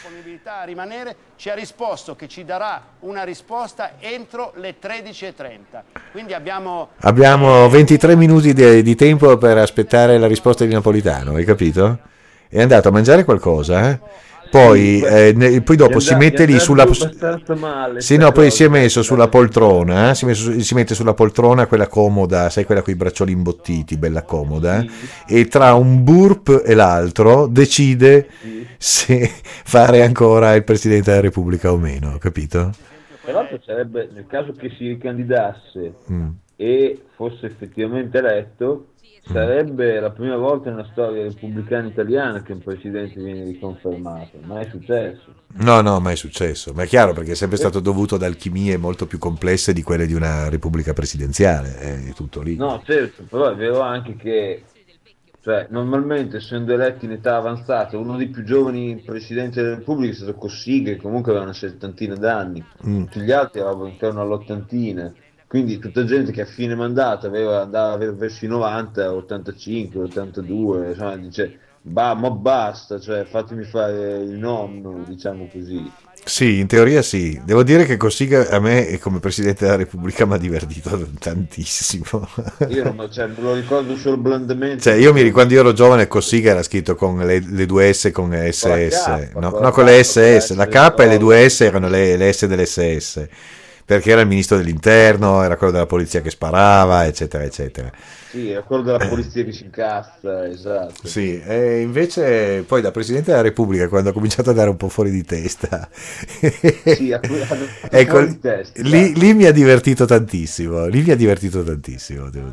A rimanere, ci ha risposto che ci darà una risposta entro le tredici e trenta. Quindi abbiamo Abbiamo ventitré minuti di, di tempo per aspettare la risposta di Napolitano, hai capito? È andato a mangiare qualcosa, eh? Poi, eh, ne- poi dopo si mette lì sulla... Male, Sì, no, poi si è messo sulla poltrona, eh? si, è messo su- si mette sulla poltrona quella comoda, sai quella con i braccioli imbottiti, bella comoda, eh? E tra un burp e l'altro decide se fare ancora il Presidente della Repubblica o meno, capito? Peraltro sarebbe, nel caso che si ricandidasse Mm. e fosse effettivamente eletto, sarebbe la prima volta nella storia repubblicana italiana che un presidente viene riconfermato. Mai è successo. No, no, mai è successo, ma è chiaro perché è sempre stato dovuto ad alchimie molto più complesse di quelle di una repubblica presidenziale, è tutto lì. No, certo, però è vero anche che, cioè, normalmente essendo eletti in età avanzata, uno dei più giovani presidenti della Repubblica è stato Cossiga, che comunque aveva una settantina d'anni, Mm. tutti gli altri avevano intorno all'ottantina, quindi tutta gente che a fine mandato aveva, andava a avere verso i novanta, ottantacinque, ottantadue, insomma, dice, bah, ma basta, cioè, fatemi fare il nonno, diciamo così. Sì, in teoria sì. Devo dire che Cossiga a me come Presidente della Repubblica mi ha divertito tantissimo. Io non, me- cioè, me lo ricordo solo blandamente. Cioè, io mi ricordo quando io ero giovane Cossiga era scritto con le, le due S con S S, Con la K, no, con no, la con K, le con S S, la la K e le due S erano le, le S dell'S S, perché era il ministro dell'interno, era quello della polizia che sparava, eccetera, eccetera. Sì, è quello della polizia che si incazza, esatto. Sì, e invece poi da Presidente della Repubblica, quando ha cominciato a dare un po' fuori di testa, Sì, a cui- a- ecco, fuori di testa, lì, esatto. lì mi ha divertito tantissimo, lì mi ha divertito tantissimo, devo-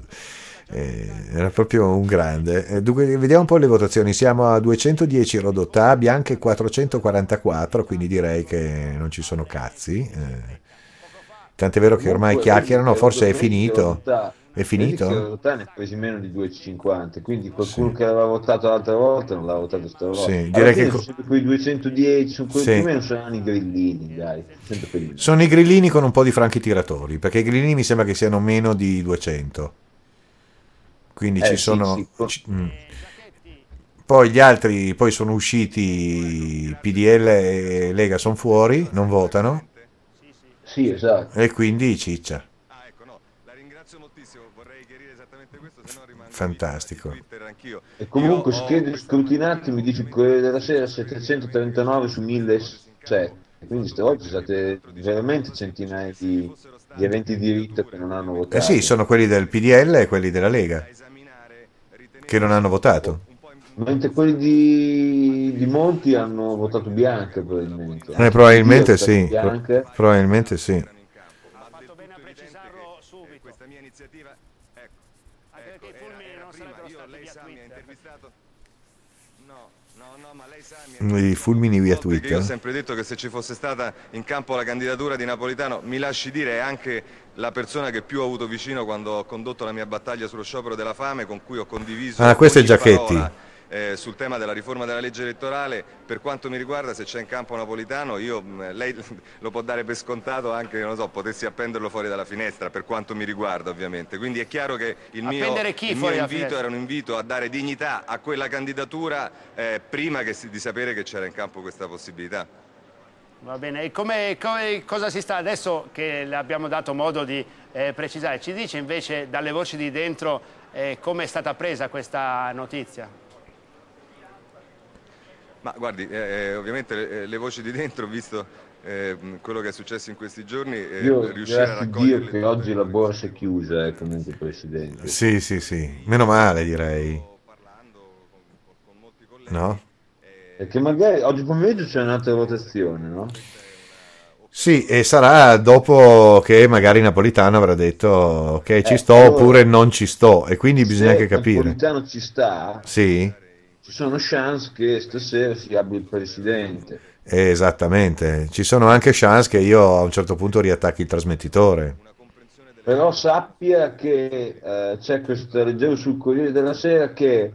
eh, era proprio un grande. Eh, dunque, vediamo un po' le votazioni, siamo a duecentodieci Rodotà, bianche quattrocentoquarantaquattro, quindi direi che non ci sono cazzi, eh. Tant'è vero che ormai Comunque, chiacchierano, vedi che forse è vedi che finito. Rodotà- È vedi finito? che Rodotà ne ha presi meno di duecentocinquanta, quindi qualcuno che aveva votato l'altra volta non l'ha votato stavolta. Sì, Alla direi fine che- sono sempre quei duecentodieci, sono quelli Sì. più o meno saranno i grillini, dai, sempre quelli. Sono i grillini con un po' di franchi tiratori, perché i grillini mi sembra che siano meno di duecento. Quindi Eh, ci sì, sono... sì. ci- mm. Poi gli altri, poi sono usciti P D L e Lega sono fuori, non votano, Sì, esatto. e quindi ciccia. Fantastico. E comunque schede scrutinati mi dice Corriere della Sera settecentotrentanove su millesettemila, quindi stavolta ci sono state veramente centinaia di, di eventi di diritto che non hanno votato. Eh sì, sono quelli del P D L e quelli della Lega, che non hanno votato. Mentre quelli di, di Monti hanno votato bianca probabilmente. Eh, probabilmente sì, Bianca. probabilmente sì. precisarlo subito. Questa mia iniziativa, ecco, anche ecco, perché i fulmini era, era non prima, sarebbero io, stati lei via sa, mi ha Twitter. intervistato. No, no, no, ma lei sa, mi ha I fulmini via perché io ho Twitter. sempre detto che se ci fosse stata in campo la candidatura di Napolitano, mi lasci dire, è anche la persona che più ho avuto vicino quando ho condotto la mia battaglia sullo sciopero della fame, con cui ho condiviso Ah, questo è ogni Giachetti. parola, eh, sul tema della riforma della legge elettorale. Per quanto mi riguarda, se c'è in campo Napolitano, io, mh, lei lo può dare per scontato anche, non lo so, potessi appenderlo fuori dalla finestra, per quanto mi riguarda ovviamente. Quindi è chiaro che il mio, Appendere chi il fuori mio dalla invito finestra? era un invito a dare dignità a quella candidatura, eh, prima che si, di sapere che c'era in campo questa possibilità. Va bene, e come, come, cosa si sta adesso che le abbiamo dato modo di eh, precisare? Ci dice invece dalle voci di dentro eh, come è stata presa questa notizia? Ma guardi, eh, ovviamente le, le voci di dentro, visto eh, quello che è successo in questi giorni, eh, Io riuscire a grazie a Dio raccoglierle che oggi la borsa è chiusa, eh, comunque Presidente. Sì, sì, sì. Meno male, direi. No? Perché magari oggi pomeriggio c'è un'altra votazione, no? Sì, e sarà dopo che magari Napolitano avrà detto ok, ci Eh, sto allora, oppure non ci sto, e quindi bisogna Se anche capire. Napolitano ci sta, Sì, ci sono chance che stasera si abbia il Presidente. esattamente. Ci sono anche chance che io a un certo punto riattacchi il trasmettitore. Però sappia che eh, c'è questo, leggevo sul Corriere della Sera che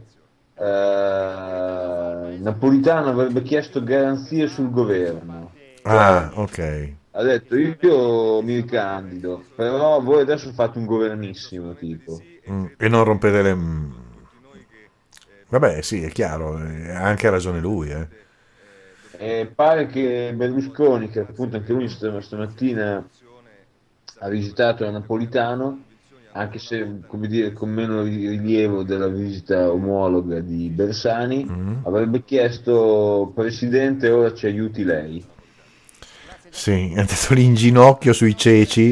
eh, Napolitano avrebbe chiesto garanzie sul governo. Ah, ok. Ha detto io mi ricandido, però voi adesso fate un governissimo tipo. Mm, e non rompete le... mm. Vabbè, sì, è chiaro, eh, ha anche ragione lui, eh. E pare che Berlusconi, che appunto anche lui st- stamattina ha visitato Napolitano, anche se come dire con meno rilievo della visita omologa di Bersani, Mm. avrebbe chiesto Presidente, ora ci aiuti lei. Sì, è andato lì in ginocchio sui ceci.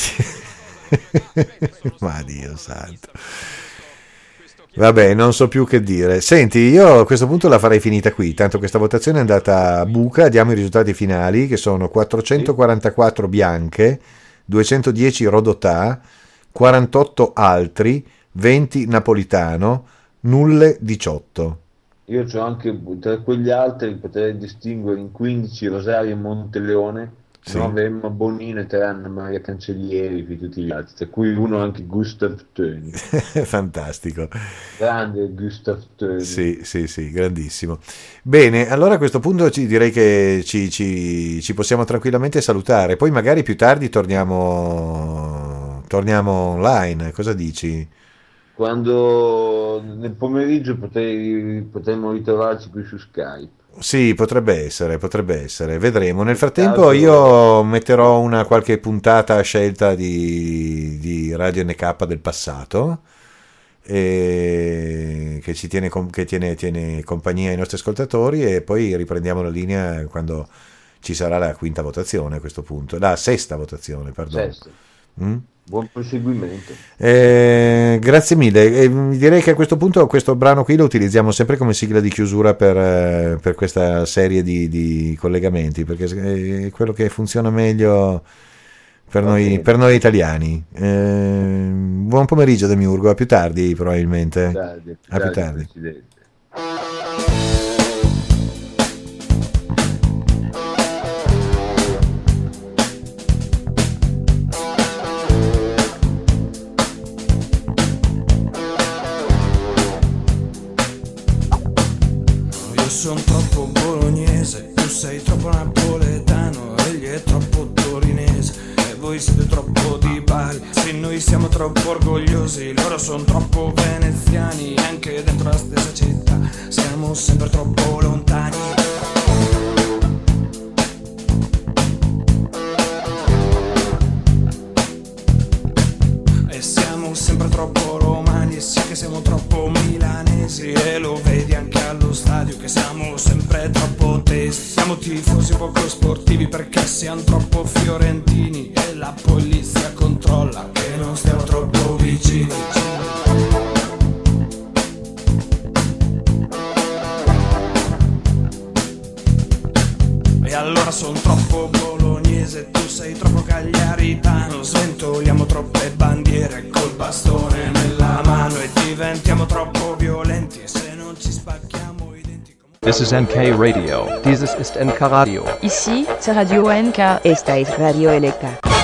Ma Dio santo. Vabbè, non so più che dire. Senti, io a questo punto la farei finita qui, tanto questa votazione è andata a buca. Diamo i risultati finali, che sono quattrocentoquarantaquattro bianche, duecentodieci Rodotà, quarantotto altri, venti Napolitano, nulle diciotto. Io c'ho anche tra quegli altri, potrei distinguere in quindici Rosario Monteleone, Sì. nove Emma Bonino e tre Anna Maria Cancellieri, più tutti gli altri, tra cui uno anche Gustav Töni. Fantastico. Grande Gustav Töni. Sì, sì, sì, grandissimo. Bene, allora a questo punto ci, direi che ci, ci, ci possiamo tranquillamente salutare. Poi magari più tardi torniamo, torniamo online. Cosa dici? Quando nel pomeriggio potrei, potremmo ritrovarci qui su Skype. Sì, potrebbe essere, potrebbe essere, vedremo. Nel frattempo caso- io metterò una qualche puntata a scelta di, di Radio N K del passato, e che ci tiene, com- che tiene, tiene compagnia ai nostri ascoltatori, e poi riprendiamo la linea quando ci sarà la quinta votazione a questo punto, la sesta votazione, perdono. Sesta. Mm? Buon proseguimento. Eh, grazie mille. Eh, direi che a questo punto questo brano qui lo utilizziamo sempre come sigla di chiusura per, eh, per questa serie di, di collegamenti, perché è quello che funziona meglio per, noi, per noi italiani. Eh, buon pomeriggio Demiurgo, a più tardi probabilmente. Tardi, A più tardi, tardi. Presidente. Io sono troppo bolognese, tu sei troppo napoletano, egli è troppo torinese e voi siete troppo di Bari. Se noi siamo troppo orgogliosi, loro sono troppo veneziani, anche dentro la stessa città siamo sempre troppo lontani. E siamo sempre troppo romani, e sì che siamo troppo milanesi, e lo vedi anche allo stadio che siamo sempre troppo tesi. Siamo tifosi poco sportivi perché siamo troppo fiorentini, e la polizia controlla che non stiamo troppo vicini. E allora son troppo bolognese, tu sei troppo cagliaritano. Sventoliamo troppe bandiere col bastone nella mano e diventiamo troppo violenti, e se non ci spacchiamo i denti. This is N K Radio. Dieses ist N K Radio. Ici, c'est Radio N K. Esta es Radio Electa.